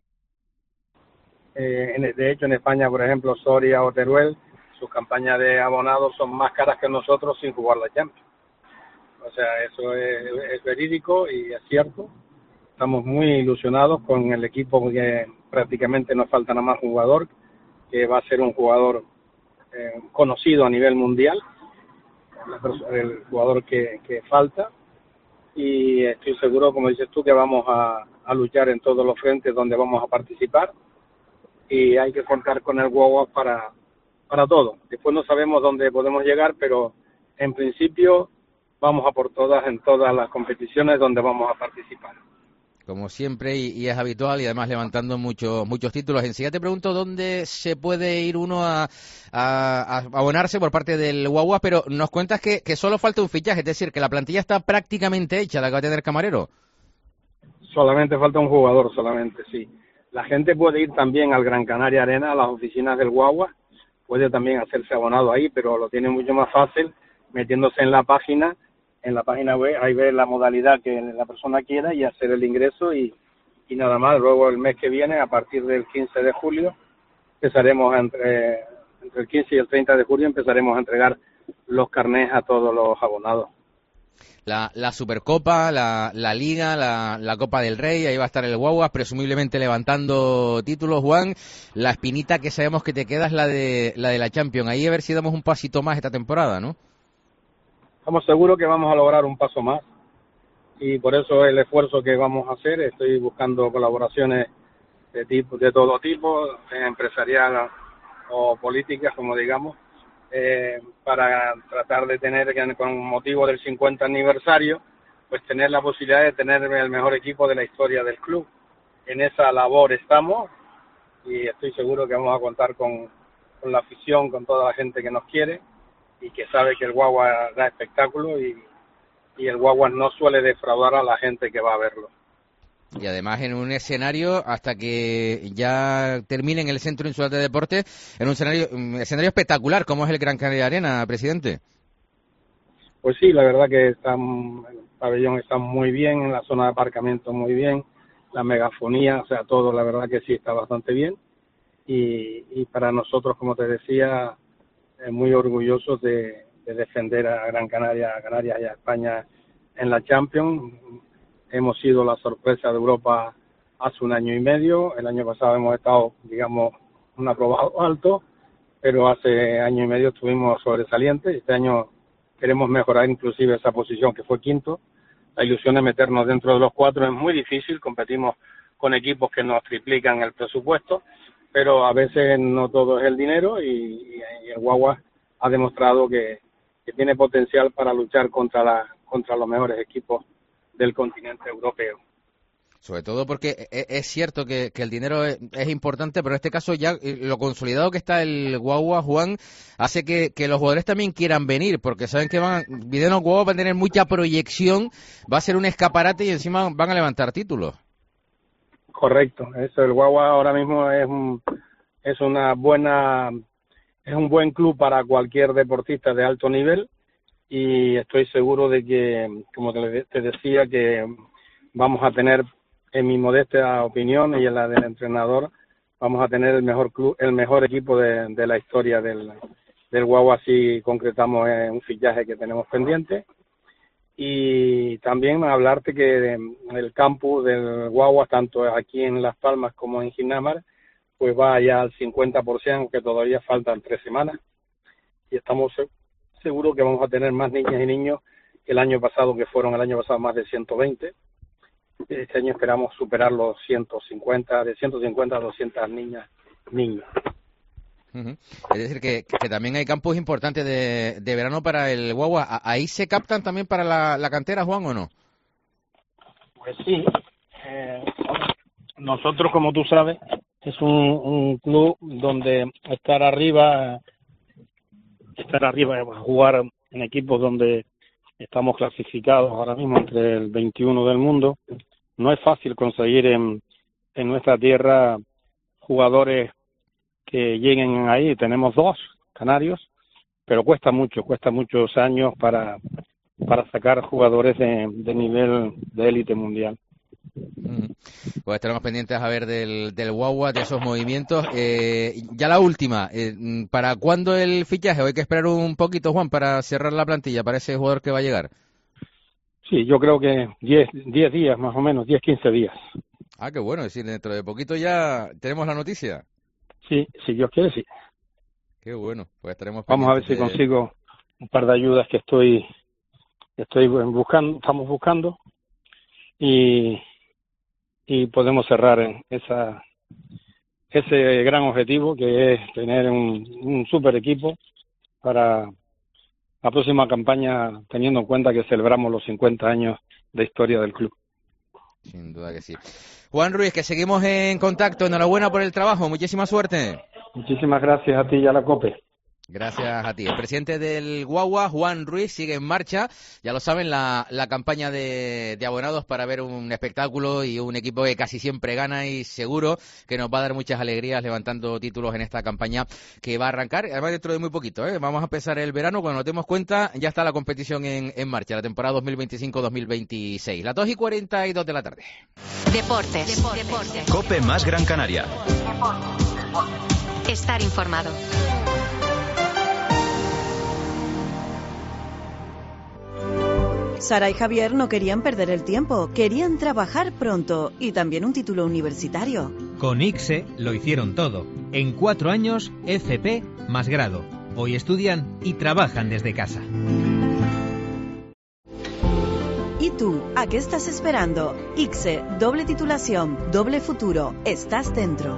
eh, de hecho en España, por ejemplo, Soria o Teruel, sus campañas de abonados son más caras que nosotros sin jugar la Champions. O sea, eso es, es verídico y es cierto. Estamos muy ilusionados con el equipo, que prácticamente nos falta nada más un jugador, que va a ser un jugador eh, conocido a nivel mundial, el jugador que, que falta. Y estoy seguro, como dices tú, que vamos a, a luchar en todos los frentes donde vamos a participar y hay que contar con el Guaguas para, para todo. Después no sabemos dónde podemos llegar, pero en principio vamos a por todas en todas las competiciones donde vamos a participar. Como siempre, y, y es habitual, y además levantando muchos muchos títulos. Enseguida te pregunto dónde se puede ir uno a, a, a abonarse por parte del Guaguas, pero nos cuentas que, que solo falta un fichaje, es decir, que la plantilla está prácticamente hecha, la que va a tener Camarero. Solamente falta un jugador, solamente, sí. La gente puede ir también al Gran Canaria Arena, a las oficinas del Guaguas, puede también hacerse abonado ahí, pero lo tiene mucho más fácil metiéndose en la página. En la página web, ahí ve la modalidad que la persona quiera y hacer el ingreso y, y nada más. Luego el mes que viene, a partir del quince de julio, empezaremos entre, entre el quince y el treinta de julio, empezaremos a entregar los carnés a todos los abonados. La, la Supercopa, la, la Liga, la, la Copa del Rey, ahí va a estar el Guaguas, presumiblemente levantando títulos, Juan. La espinita que sabemos que te queda es la de la de la Champions. Ahí a ver si damos un pasito más esta temporada, ¿no? Estamos seguros que vamos a lograr un paso más y por eso el esfuerzo que vamos a hacer. Estoy buscando colaboraciones de tipo, de todo tipo, empresarial o políticas, como digamos, eh, para tratar de tener, con motivo del cincuenta aniversario, pues tener la posibilidad de tener el mejor equipo de la historia del club. En esa labor estamos y estoy seguro que vamos a contar con, con la afición, con toda la gente que nos quiere y que sabe que el Guaguas da espectáculo y, y el Guaguas no suele defraudar a la gente que va a verlo. Y además en un escenario, hasta que ya termine en el Centro Insular de Deportes, en un escenario, un escenario espectacular, como es el Gran Canaria Arena, presidente. Pues sí, la verdad que está, el pabellón está muy bien, en la zona de aparcamiento muy bien, la megafonía, o sea, todo, la verdad que sí está bastante bien. Y, y para nosotros, como te decía, muy orgullosos de, de defender a Gran Canaria, a Canarias y a España en la Champions. Hemos sido la sorpresa de Europa hace un año y medio. El año pasado hemos estado, digamos, un aprobado alto, pero hace año y medio estuvimos sobresalientes. Este año queremos mejorar inclusive esa posición que fue quinto. La ilusión de meternos dentro de los cuatro es muy difícil. Competimos con equipos que nos triplican el presupuesto, pero a veces no todo es el dinero y, y el Guaguas ha demostrado que, que tiene potencial para luchar contra la, contra los mejores equipos del continente europeo. Sobre todo porque es cierto que, que el dinero es, es importante, pero en este caso ya lo consolidado que está el Guaguas, Juan, hace que, que los jugadores también quieran venir, porque saben que van, Videno Guaguas va a tener mucha proyección, va a ser un escaparate y encima van a levantar títulos. Correcto, eso, el Guagua ahora mismo es un, es una buena, es un buen club para cualquier deportista de alto nivel, y estoy seguro de que, como te, te decía, que vamos a tener, en mi modesta opinión y en la del entrenador, vamos a tener el mejor club, el mejor equipo de, de la historia del, del Guagua, si concretamos eh, un fichaje que tenemos pendiente. Y también hablarte que el campus del Guagua, tanto aquí en Las Palmas como en Ginamar, pues va ya al cincuenta por ciento, aunque todavía faltan tres semanas. Y estamos seguros que vamos a tener más niñas y niños que el año pasado, que fueron el año pasado más de ciento veinte. Este año esperamos superar los ciento cincuenta, de ciento cincuenta a doscientas niñas, niños. Uh-huh. Es decir, que, que también hay campos importantes de, de verano para el Guagua. ¿Ahí se captan también para la, la cantera, Juan, o no? Pues sí. Eh, nosotros, como tú sabes, es un, un club donde estar arriba, estar arriba, jugar en equipos donde estamos clasificados ahora mismo entre el veintiuno del mundo. No es fácil conseguir en, en nuestra tierra jugadores que lleguen ahí. Tenemos dos canarios, pero cuesta mucho, cuesta muchos años para para sacar jugadores de, de nivel de élite mundial. Pues estaremos pendientes a ver del, del Guagua, de esos movimientos. Eh, ya la última, eh, ¿para cuándo el fichaje? Hay que esperar un poquito, Juan, para cerrar la plantilla para ese jugador que va a llegar. Sí, yo creo que diez días más o menos, diez, quince días. Ah, qué bueno, es decir, dentro de poquito ya tenemos la noticia. Sí, si Dios quiere, sí. Qué bueno, pues estaremos Vamos a ver si de... consigo un par de ayudas que estoy estoy buscando, estamos buscando, y y podemos cerrar en esa ese gran objetivo, que es tener un, un super equipo para la próxima campaña, teniendo en cuenta que celebramos los cincuenta años de historia del club. Sin duda que sí. Juan Ruiz, que seguimos en contacto. Enhorabuena por el trabajo. Muchísima suerte. Muchísimas gracias a ti y a la COPE. Gracias a ti. El presidente del Guagua, Juan Ruiz, sigue en marcha. Ya lo saben, la, la campaña de, de abonados para ver un espectáculo y un equipo que casi siempre gana, y seguro que nos va a dar muchas alegrías levantando títulos en esta campaña que va a arrancar, además dentro de muy poquito, ¿eh? Vamos a empezar el verano. Cuando nos demos cuenta, ya está la competición en, en marcha, la temporada dos mil veinticinco dos mil veintiséis. Las dos y cuarenta y dos de la tarde. Deportes. Deportes. Deportes. COPE más Gran Canaria. Estar informado. Sara y Javier no querían perder el tiempo, querían trabajar pronto y también un título universitario. Con I C S E lo hicieron todo. En cuatro años, F P más grado. Hoy estudian y trabajan desde casa. ¿Y tú, a qué estás esperando? I C S E, doble titulación, doble futuro, estás dentro.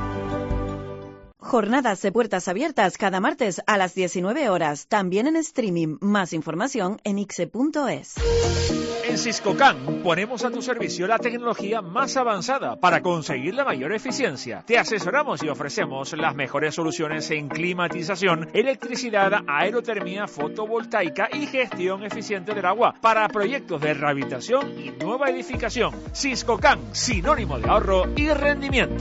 Jornadas de puertas abiertas cada martes a las diecinueve horas, también en streaming. Más información en ixe punto es. En Siscocan ponemos a tu servicio la tecnología más avanzada para conseguir la mayor eficiencia. Te asesoramos y ofrecemos las mejores soluciones en climatización, electricidad, aerotermia, fotovoltaica y gestión eficiente del agua para proyectos de rehabilitación y nueva edificación. Siscocan, sinónimo de ahorro y rendimiento.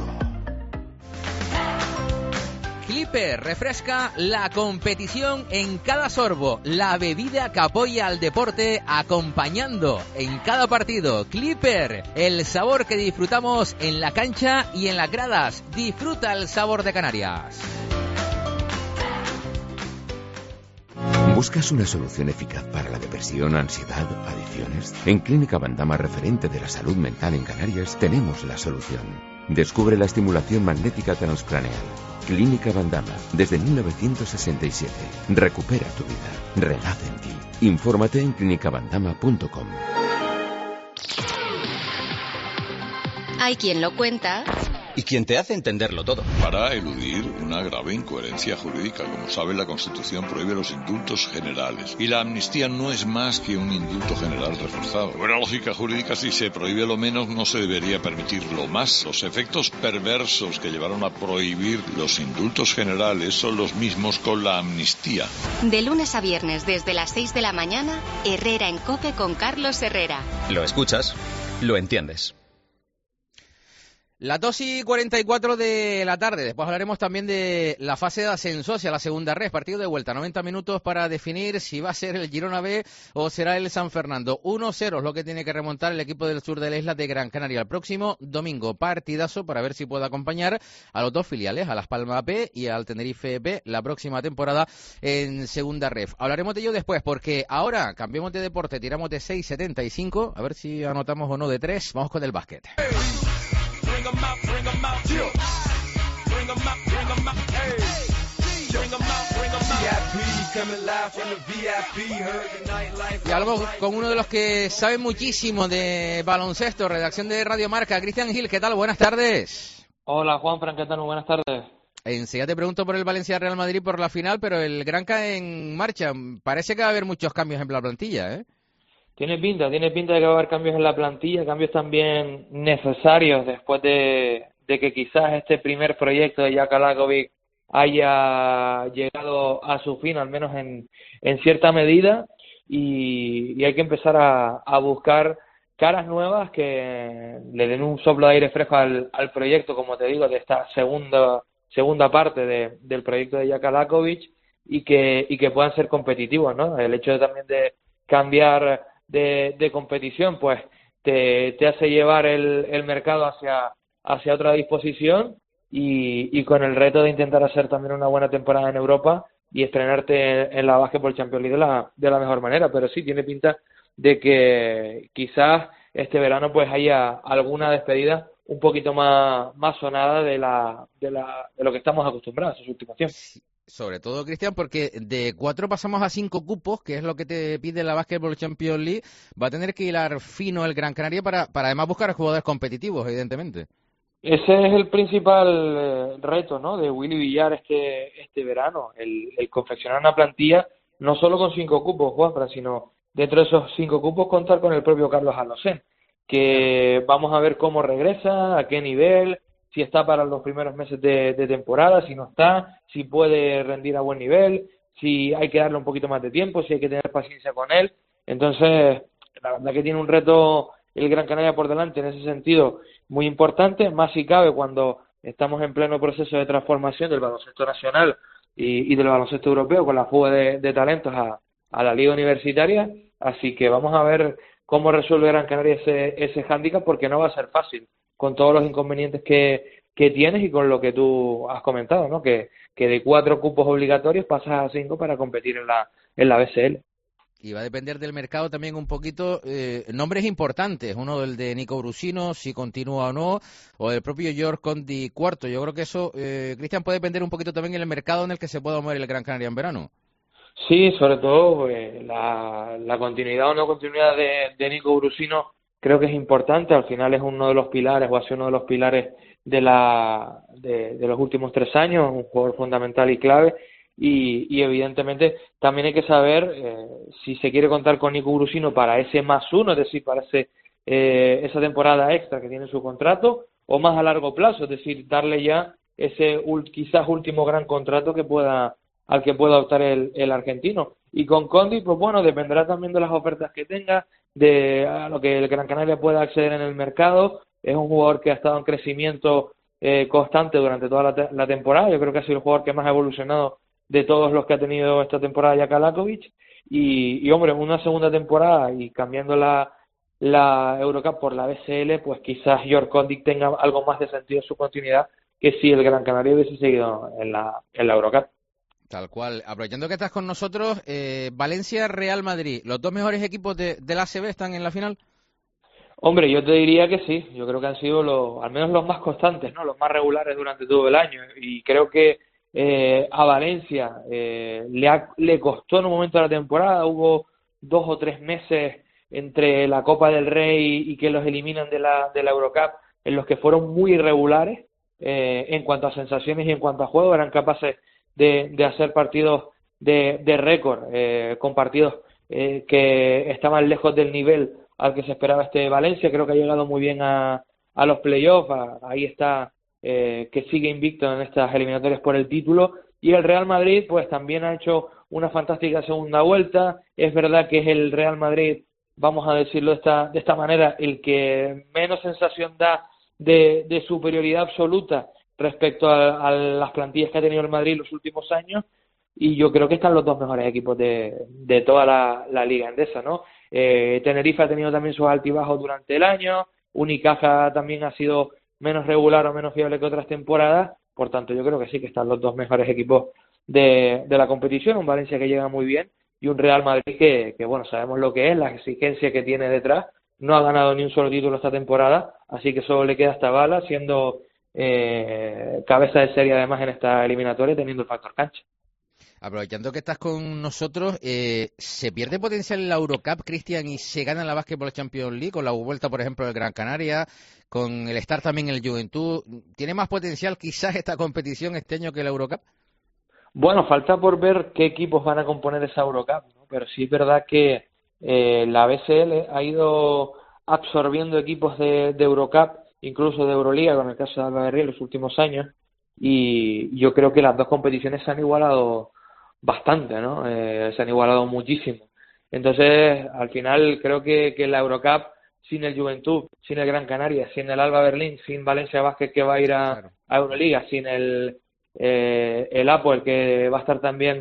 Clipper refresca la competición en cada sorbo, la bebida que apoya al deporte acompañando en cada partido. Clipper, el sabor que disfrutamos en la cancha y en las gradas. Disfruta el sabor de Canarias. ¿Buscas una solución eficaz para la depresión, ansiedad, adicciones? En Clínica Bandama, referente de la salud mental en Canarias, tenemos la solución. Descubre la estimulación magnética transcraneal. Clínica Bandama, desde mil novecientos sesenta y siete. Recupera tu vida. Relaja en ti. Infórmate en clínica bandama punto com. Hay quien lo cuenta y quien te hace entenderlo todo. Para eludir una grave incoherencia jurídica. Como sabe, la Constitución prohíbe los indultos generales. Y la amnistía no es más que un indulto general reforzado. Buena lógica jurídica, si se prohíbe lo menos, no se debería permitir lo más. Los efectos perversos que llevaron a prohibir los indultos generales son los mismos con la amnistía. De lunes a viernes, desde las seis de la mañana, Herrera en COPE con Carlos Herrera. Lo escuchas, lo entiendes. Las dos y cuarenta y cuatro de la tarde. Después hablaremos también de la fase de ascenso hacia la segunda red. Partido de vuelta, noventa minutos para definir si va a ser el Girona B o será el San Fernando. uno cero es lo que tiene que remontar el equipo del sur de la isla de Gran Canaria el próximo domingo. Partidazo para ver si puede acompañar a los dos filiales, a Las Palmas B y al Tenerife B, la próxima temporada en segunda red. Hablaremos de ello después, porque ahora cambiamos de deporte, tiramos de seis setenta y cinco, a ver si anotamos o no de tres. Vamos con el básquet. Y hablamos con uno de los que sabe muchísimo de baloncesto, redacción de Radio Marca, Cristian Gil. ¿Qué tal? Buenas tardes. Hola, Juanfran, ¿qué tal? Muy buenas tardes. Enseguida te pregunto por el Valencia Real Madrid por la final, pero el Granca en marcha. Parece que va a haber muchos cambios en la plantilla, ¿eh? Tiene pinta, tiene pinta de que va a haber cambios en la plantilla, cambios también necesarios después de, de que quizás este primer proyecto de Jaka Lakovic haya llegado a su fin, al menos en, en cierta medida, y, y hay que empezar a, a buscar caras nuevas que le den un soplo de aire fresco al, al proyecto, como te digo, de esta segunda segunda parte de, del proyecto de Jaka Lakovic, y que, y que puedan ser competitivos, ¿no? El hecho de, también de cambiar De, de competición, pues te, te hace llevar el, el mercado hacia, hacia otra disposición y, y con el reto de intentar hacer también una buena temporada en Europa y estrenarte en, en la Basketball Champions League de la, de la mejor manera. Pero sí, tiene pinta de que quizás este verano pues haya alguna despedida un poquito más, más sonada de, la, de, la, de lo que estamos acostumbrados en su último tiempo. Sobre todo, Cristian, porque de cuatro pasamos a cinco cupos, que es lo que te pide la Basketball Champions League. Va a tener que hilar fino el Gran Canaria para, para además buscar jugadores competitivos, evidentemente. Ese es el principal eh, reto, ¿no?, de Willy Villar este este verano, el, el confeccionar una plantilla no solo con cinco cupos, Juanfran, sino dentro de esos cinco cupos contar con el propio Carlos Alocén, que vamos a ver cómo regresa, a qué nivel, si está para los primeros meses de, de temporada, si no está, si puede rendir a buen nivel, si hay que darle un poquito más de tiempo, si hay que tener paciencia con él. Entonces, la verdad que tiene un reto el Gran Canaria por delante en ese sentido muy importante, más si cabe cuando estamos en pleno proceso de transformación del baloncesto nacional y, y del baloncesto europeo con la fuga de, de talentos a, a la liga universitaria. Así que vamos a ver cómo resuelve Gran Canaria ese, ese hándicap, porque no va a ser fácil, con todos los inconvenientes que, que tienes y con lo que tú has comentado, ¿no? Que, que de cuatro cupos obligatorios pasas a cinco para competir en la, en la B C L. Y va a depender del mercado también un poquito, eh, nombres importantes, uno el de Nico Brusino, si continúa o no, o el propio George Condi cuarto. Yo creo que eso, eh, Cristian, puede depender un poquito también del mercado en el que se pueda mover el Gran Canaria en verano. Sí, sobre todo pues, la, la continuidad o no continuidad de, de Nico Brusino creo que es importante. Al final es uno de los pilares, o ha sido uno de los pilares de la de, de los últimos tres años, un jugador fundamental y clave, y, y evidentemente también hay que saber eh, si se quiere contar con Nico Brusino para ese más uno, es decir, para ese eh, esa temporada extra que tiene en su contrato, o más a largo plazo, es decir, darle ya ese quizás último gran contrato que pueda al que pueda optar el, el argentino. Y con Condi, pues bueno, dependerá también de las ofertas que tenga, de a lo que el Gran Canaria pueda acceder en el mercado. Es un jugador que ha estado en crecimiento eh, constante durante toda la, te la temporada. Yo creo que ha sido el jugador que más ha evolucionado de todos los que ha tenido esta temporada Jaka Lakovic. Y, y hombre, una segunda temporada y cambiando la, la Eurocup por la B C L, pues quizás George Condi tenga algo más de sentido en su continuidad que si el Gran Canaria hubiese seguido en la, en la Eurocup. Tal cual. Aprovechando que estás con nosotros, eh, Valencia, Real Madrid, ¿los dos mejores equipos de, de la A C B están en la final? Hombre, yo te diría que sí. Yo creo que han sido los, al menos los más constantes, ¿no? Los más regulares durante todo el año. Y creo que eh, a Valencia eh, le, ha, le costó en un momento de la temporada. Hubo dos o tres meses entre la Copa del Rey y que los eliminan de la, de la Eurocup, en los que fueron muy irregulares eh, en cuanto a sensaciones y en cuanto a juego. Eran capaces De, de hacer partidos de, de récord, eh, con partidos eh, que estaban lejos del nivel al que se esperaba este Valencia. Creo que ha llegado muy bien a, a los playoffs, a, ahí está, eh, que sigue invicto en estas eliminatorias por el título. Y el Real Madrid pues también ha hecho una fantástica segunda vuelta. Es verdad que es el Real Madrid, vamos a decirlo de esta, de esta manera, el que menos sensación da de, de superioridad absoluta respecto a, a las plantillas que ha tenido el Madrid en los últimos años, y yo creo que están los dos mejores equipos de, de toda la, la Liga Endesa, ¿no? Eh, Tenerife ha tenido también sus altibajos durante el año, Unicaja también ha sido menos regular o menos fiable que otras temporadas, por tanto yo creo que sí que están los dos mejores equipos de, de la competición, un Valencia que llega muy bien y un Real Madrid que, que, bueno, sabemos lo que es, la exigencia que tiene detrás, no ha ganado ni un solo título esta temporada, así que solo le queda esta bala, siendo eh, cabeza de serie además en esta eliminatoria, teniendo el factor cancha. Aprovechando que estás con nosotros, eh, ¿se pierde potencial en la Eurocup, Cristian, y se gana en la Basketball Champions League, con la vuelta, por ejemplo, del Gran Canaria, con el estar también en el Juventud? ¿Tiene más potencial quizás esta competición este año que la Eurocup? Bueno, falta por ver qué equipos van a componer esa Eurocup, ¿no? Pero sí es verdad que eh, la B C L ha ido absorbiendo equipos de, de Eurocup, incluso de Euroliga, con el caso de Alba Berlín en los últimos años, y yo creo que las dos competiciones se han igualado bastante, ¿no? Eh, se han igualado muchísimo. Entonces, al final, creo que, que la Eurocup, sin el Juventud, sin el Gran Canaria, sin el Alba Berlín, sin Valencia Basket que va a ir a, claro. a Euroliga, sin el eh, el Apple que va a estar también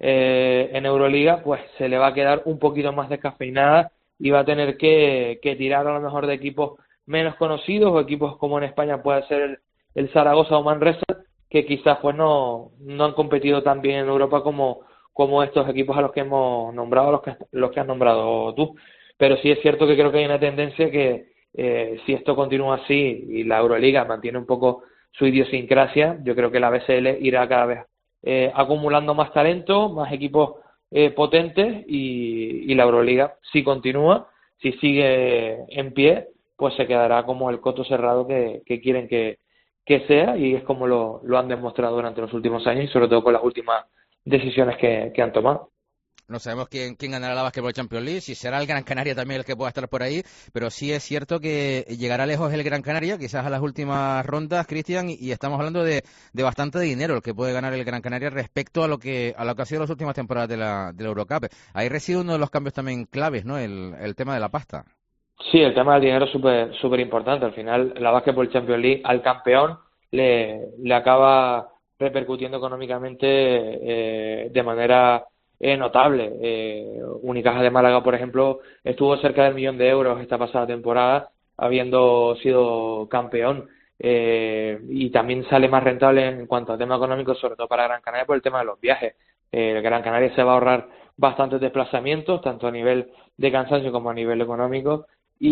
eh, en Euroliga, pues se le va a quedar un poquito más descafeinada y va a tener que, que tirar a lo mejor de equipos menos conocidos o equipos como en España puede ser el, el Zaragoza o Manresa, que quizás pues no, no han competido tan bien en Europa como, como estos equipos a los que hemos nombrado, los que, los que has nombrado tú. Pero sí es cierto que creo que hay una tendencia que eh, si esto continúa así y la Euroliga mantiene un poco su idiosincrasia, yo creo que la B C L irá cada vez eh, acumulando más talento, más equipos eh, potentes y, y la Euroliga, si continúa, si sigue en pie, pues se quedará como el coto cerrado que, que quieren que que sea, y es como lo, lo han demostrado durante los últimos años y sobre todo con las últimas decisiones que, que han tomado. No sabemos quién, quién ganará la Basketball Champions League, si será el Gran Canaria también el que pueda estar por ahí, pero sí es cierto que llegará lejos el Gran Canaria, quizás a las últimas rondas, Cristian, y, y estamos hablando de, de bastante dinero el que puede ganar el Gran Canaria respecto a lo que a lo que ha sido las últimas temporadas de la, de la Eurocup. Ahí reside uno de los cambios también claves, ¿no? El, el tema de la pasta. Sí, el tema del dinero es súper súper importante. Al final, la Basketball Champions League al campeón le, le acaba repercutiendo económicamente eh, de manera eh, notable. Eh, Unicaja de Málaga, por ejemplo, estuvo cerca del millón de euros esta pasada temporada, habiendo sido campeón. Eh, y también sale más rentable en cuanto al tema económico, sobre todo para Gran Canaria, por el tema de los viajes. Eh, el Gran Canaria se va a ahorrar bastantes desplazamientos, tanto a nivel de cansancio como a nivel económico,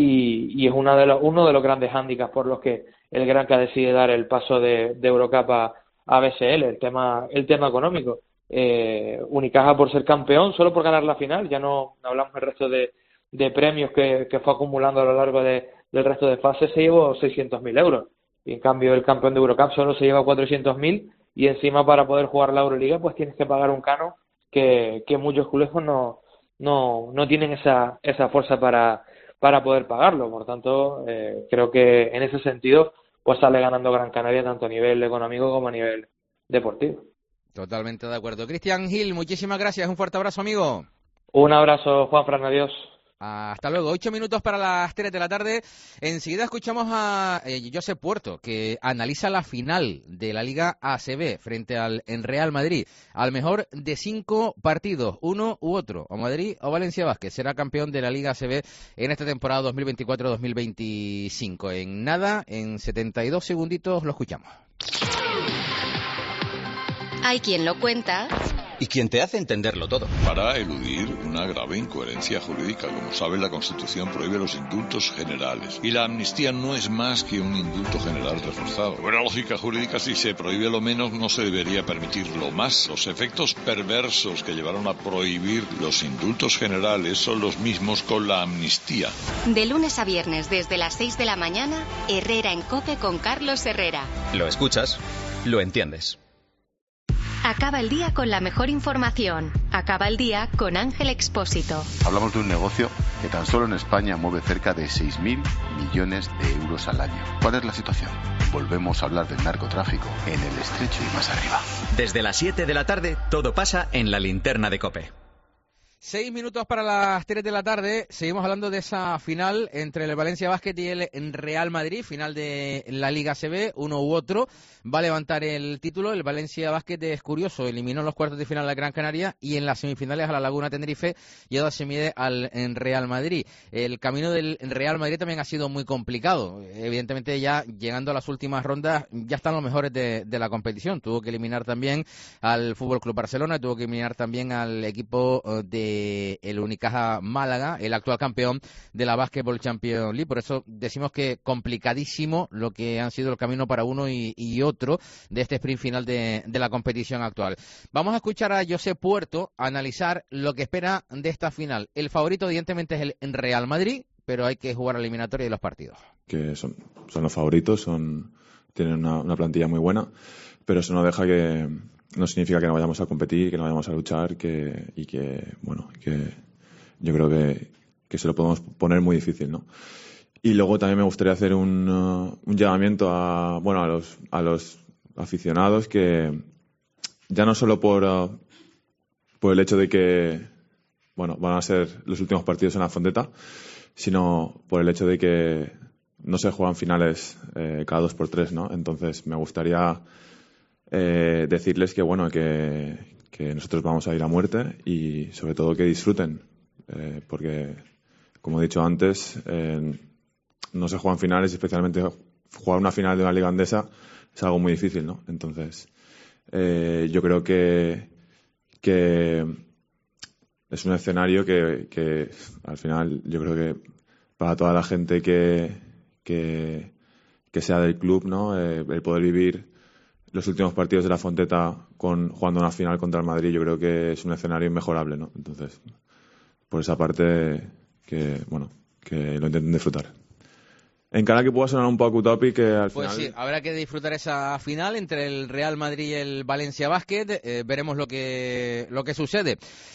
y, y es una de los, uno de los grandes hándicaps por los que el Granca decide dar el paso de, de Eurocup a, a B S L, el tema, el tema económico. Eh, Unicaja por ser campeón, solo por ganar la final, ya no hablamos del resto de, de premios que, que fue acumulando a lo largo de, del resto de fases, se llevó seiscientos mil euros, y en cambio el campeón de Eurocup solo se lleva cuatrocientos mil, y encima para poder jugar la Euroliga pues tienes que pagar un canon que, que muchos clubes no, no, no tienen esa, esa fuerza para, para poder pagarlo. Por tanto, eh, creo que en ese sentido pues sale ganando Gran Canaria tanto a nivel económico como a nivel deportivo. Totalmente de acuerdo. Cristian Gil, muchísimas gracias, un fuerte abrazo, amigo. Un abrazo, Juan Fran, adiós. Hasta luego. Ocho minutos para las tres de la tarde. Enseguida escuchamos a eh, Josep Puerto, que analiza la final de la Liga A C B frente al en Real Madrid. Al mejor de cinco partidos, uno u otro, o Madrid o Valencia Basket, será campeón de la Liga A C B en esta temporada dos mil veinticuatro dos mil veinticinco. En nada, en setenta y dos segunditos lo escuchamos. Hay quien lo cuenta y quien te hace entenderlo todo. Para eludir una grave incoherencia jurídica. Como sabe, la Constitución prohíbe los indultos generales. Y la amnistía no es más que un indulto general reforzado. Buena lógica jurídica, si se prohíbe lo menos, no se debería permitir lo más. Los efectos perversos que llevaron a prohibir los indultos generales son los mismos con la amnistía. De lunes a viernes, desde las seis de la mañana, Herrera en COPE con Carlos Herrera. Lo escuchas, lo entiendes. Acaba el día con la mejor información. Acaba el día con Ángel Expósito. Hablamos de un negocio que tan solo en España mueve cerca de seis mil millones de euros al año. ¿Cuál es la situación? Volvemos a hablar del narcotráfico en el estrecho y más arriba. Desde las siete de la tarde, todo pasa en la linterna de COPE. Seis minutos para las tres de la tarde. Seguimos hablando de esa final entre el Valencia Basket y el Real Madrid, final de la Liga A C B, uno u otro va a levantar el título. El Valencia Basket es curioso, eliminó en los cuartos de final a la Gran Canaria y en las semifinales a la Laguna Tenerife y ahora se mide al Real Madrid. El camino del Real Madrid también ha sido muy complicado. Evidentemente ya llegando a las últimas rondas ya están los mejores de, de la competición. Tuvo que eliminar también al F C Barcelona, tuvo que eliminar también al equipo de el Unicaja Málaga, el actual campeón de la Basketball Champions League. Por eso decimos que complicadísimo lo que han sido el camino para uno y, y otro de este sprint final de, de la competición actual. Vamos a escuchar a José Puerto analizar lo que espera de esta final. El favorito evidentemente es el Real Madrid, pero hay que jugar a la eliminatoria de los partidos. Que son, son los favoritos, son tienen una, una plantilla muy buena, pero eso no deja que no significa que no vayamos a competir, que no vayamos a luchar, que y que, bueno, que yo creo que, que se lo podemos poner muy difícil, ¿no? Y luego también me gustaría hacer un, uh, un llamamiento a, bueno, a los, a los aficionados que, ya no solo por, uh, por el hecho de que, bueno, van a ser los últimos partidos en la Fonteta, sino por el hecho de que no se juegan finales eh, cada dos por tres, ¿no? Entonces me gustaría Eh, decirles que bueno que, que nosotros vamos a ir a muerte y sobre todo que disfruten, eh, porque como he dicho antes, eh, no se juegan finales, especialmente jugar una final de una liga andesa es algo muy difícil, ¿no? Entonces eh, yo creo que que es un escenario que, que al final yo creo que para toda la gente que que, que sea del club, ¿no? Eh, el poder vivir los últimos partidos de la Fonteta con jugando una final contra el Madrid, yo creo que es un escenario inmejorable, ¿no? Entonces, por esa parte, que bueno, que lo intenten disfrutar. Encara que pueda sonar un poco utópico, que al pues final... Pues sí, habrá que disfrutar esa final entre el Real Madrid y el Valencia Basket. Eh, veremos lo que lo que sucede.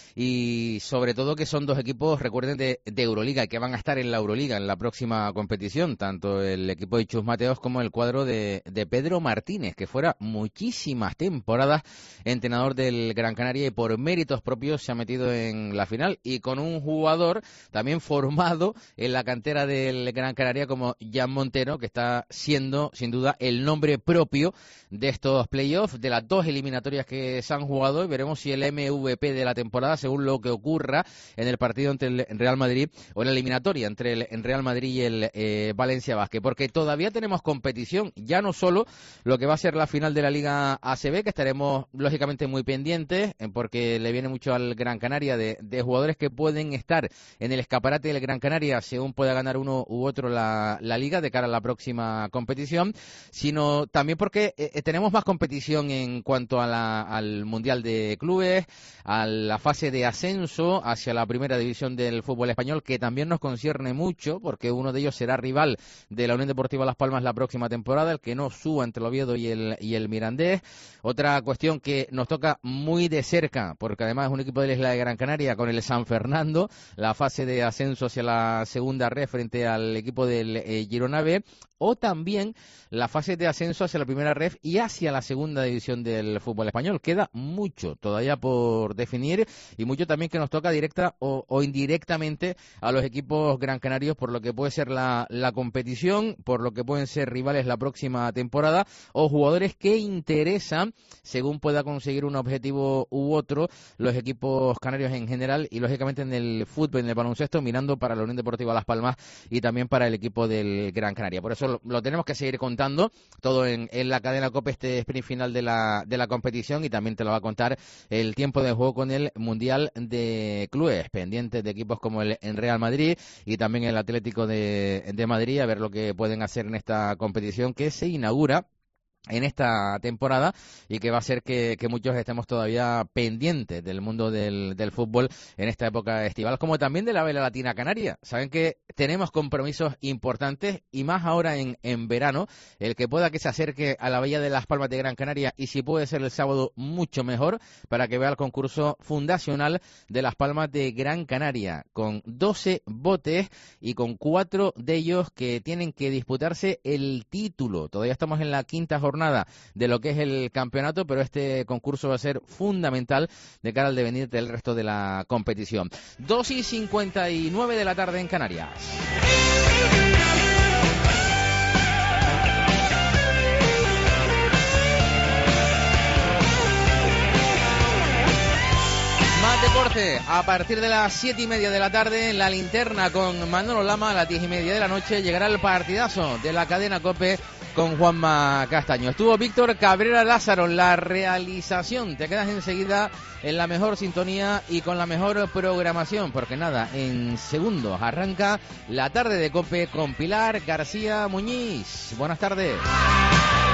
Y sobre todo que son dos equipos, recuerden, de, de Euroliga y que van a estar en la Euroliga en la próxima competición, tanto el equipo de Chus Mateos como el cuadro de, de Pedro Martínez, que fuera muchísimas temporadas entrenador del Gran Canaria y por méritos propios se ha metido en la final, y con un jugador también formado en la cantera del Gran Canaria como Jan Montero, que está siendo sin duda el nombre propio de estos playoffs, de las dos eliminatorias que se han jugado, y veremos si el M V P de la temporada, según lo que ocurra en el partido entre el Real Madrid o en la eliminatoria entre el Real Madrid y el eh, Valencia Basket, porque todavía tenemos competición, ya no solo lo que va a ser la final de la Liga A C B, que estaremos lógicamente muy pendientes, eh, porque le viene mucho al Gran Canaria de, de jugadores que pueden estar en el escaparate del Gran Canaria según pueda ganar uno u otro la, la Liga de cara a la próxima competición, sino también porque eh, tenemos más competición en cuanto a la, al Mundial de Clubes, a la fase de de ascenso hacia la primera división del fútbol español, que también nos concierne mucho, porque uno de ellos será rival de la Unión Deportiva Las Palmas la próxima temporada, el que no suba entre el Oviedo y el, y el Mirandés. Otra cuestión que nos toca muy de cerca, porque además es un equipo de la isla de Gran Canaria, con el San Fernando, la fase de ascenso hacia la segunda red frente al equipo del eh, Girona B, o también la fase de ascenso hacia la primera ref y hacia la segunda división del fútbol español. Queda mucho todavía por definir y mucho también que nos toca directa o, o indirectamente a los equipos gran canarios por lo que puede ser la, la competición, por lo que pueden ser rivales la próxima temporada o jugadores que interesan según pueda conseguir un objetivo u otro los equipos canarios en general y lógicamente en el fútbol, en el baloncesto, mirando para la Unión Deportiva Las Palmas y también para el equipo del Gran Canaria. Por eso lo, lo tenemos que seguir contando todo en, en la cadena COPE, este sprint final de la, de la competición, y también te lo va a contar el tiempo de juego con el Mundial de Clubes, pendientes de equipos como el en Real Madrid y también el Atlético de, de Madrid, a ver lo que pueden hacer en esta competición que se inaugura en esta temporada y que va a hacer que, que muchos estemos todavía pendientes del mundo del, del fútbol en esta época estival, como también de la vela latina canaria. Saben que tenemos compromisos importantes y más ahora en, en verano, el que pueda que se acerque a la Bahía de Las Palmas de Gran Canaria, y si puede ser el sábado mucho mejor, para que vea el concurso fundacional de Las Palmas de Gran Canaria, con doce botes y con cuatro de ellos que tienen que disputarse el título. Todavía estamos en la quinta jornada jornada de lo que es el campeonato, pero este concurso va a ser fundamental de cara al devenir del resto de la competición. dos y cincuenta y nueve de la tarde en Canarias. Más deporte, a partir de las siete y media de la tarde en La Linterna con Manolo Lama, a las diez y media de la noche llegará el partidazo de la cadena COPE con Juanma Castaño. Estuvo Víctor Cabrera Lázaro en la realización. Te quedas enseguida en la mejor sintonía y con la mejor programación, porque nada, en segundos arranca la tarde de COPE con Pilar García Muñiz. Buenas tardes.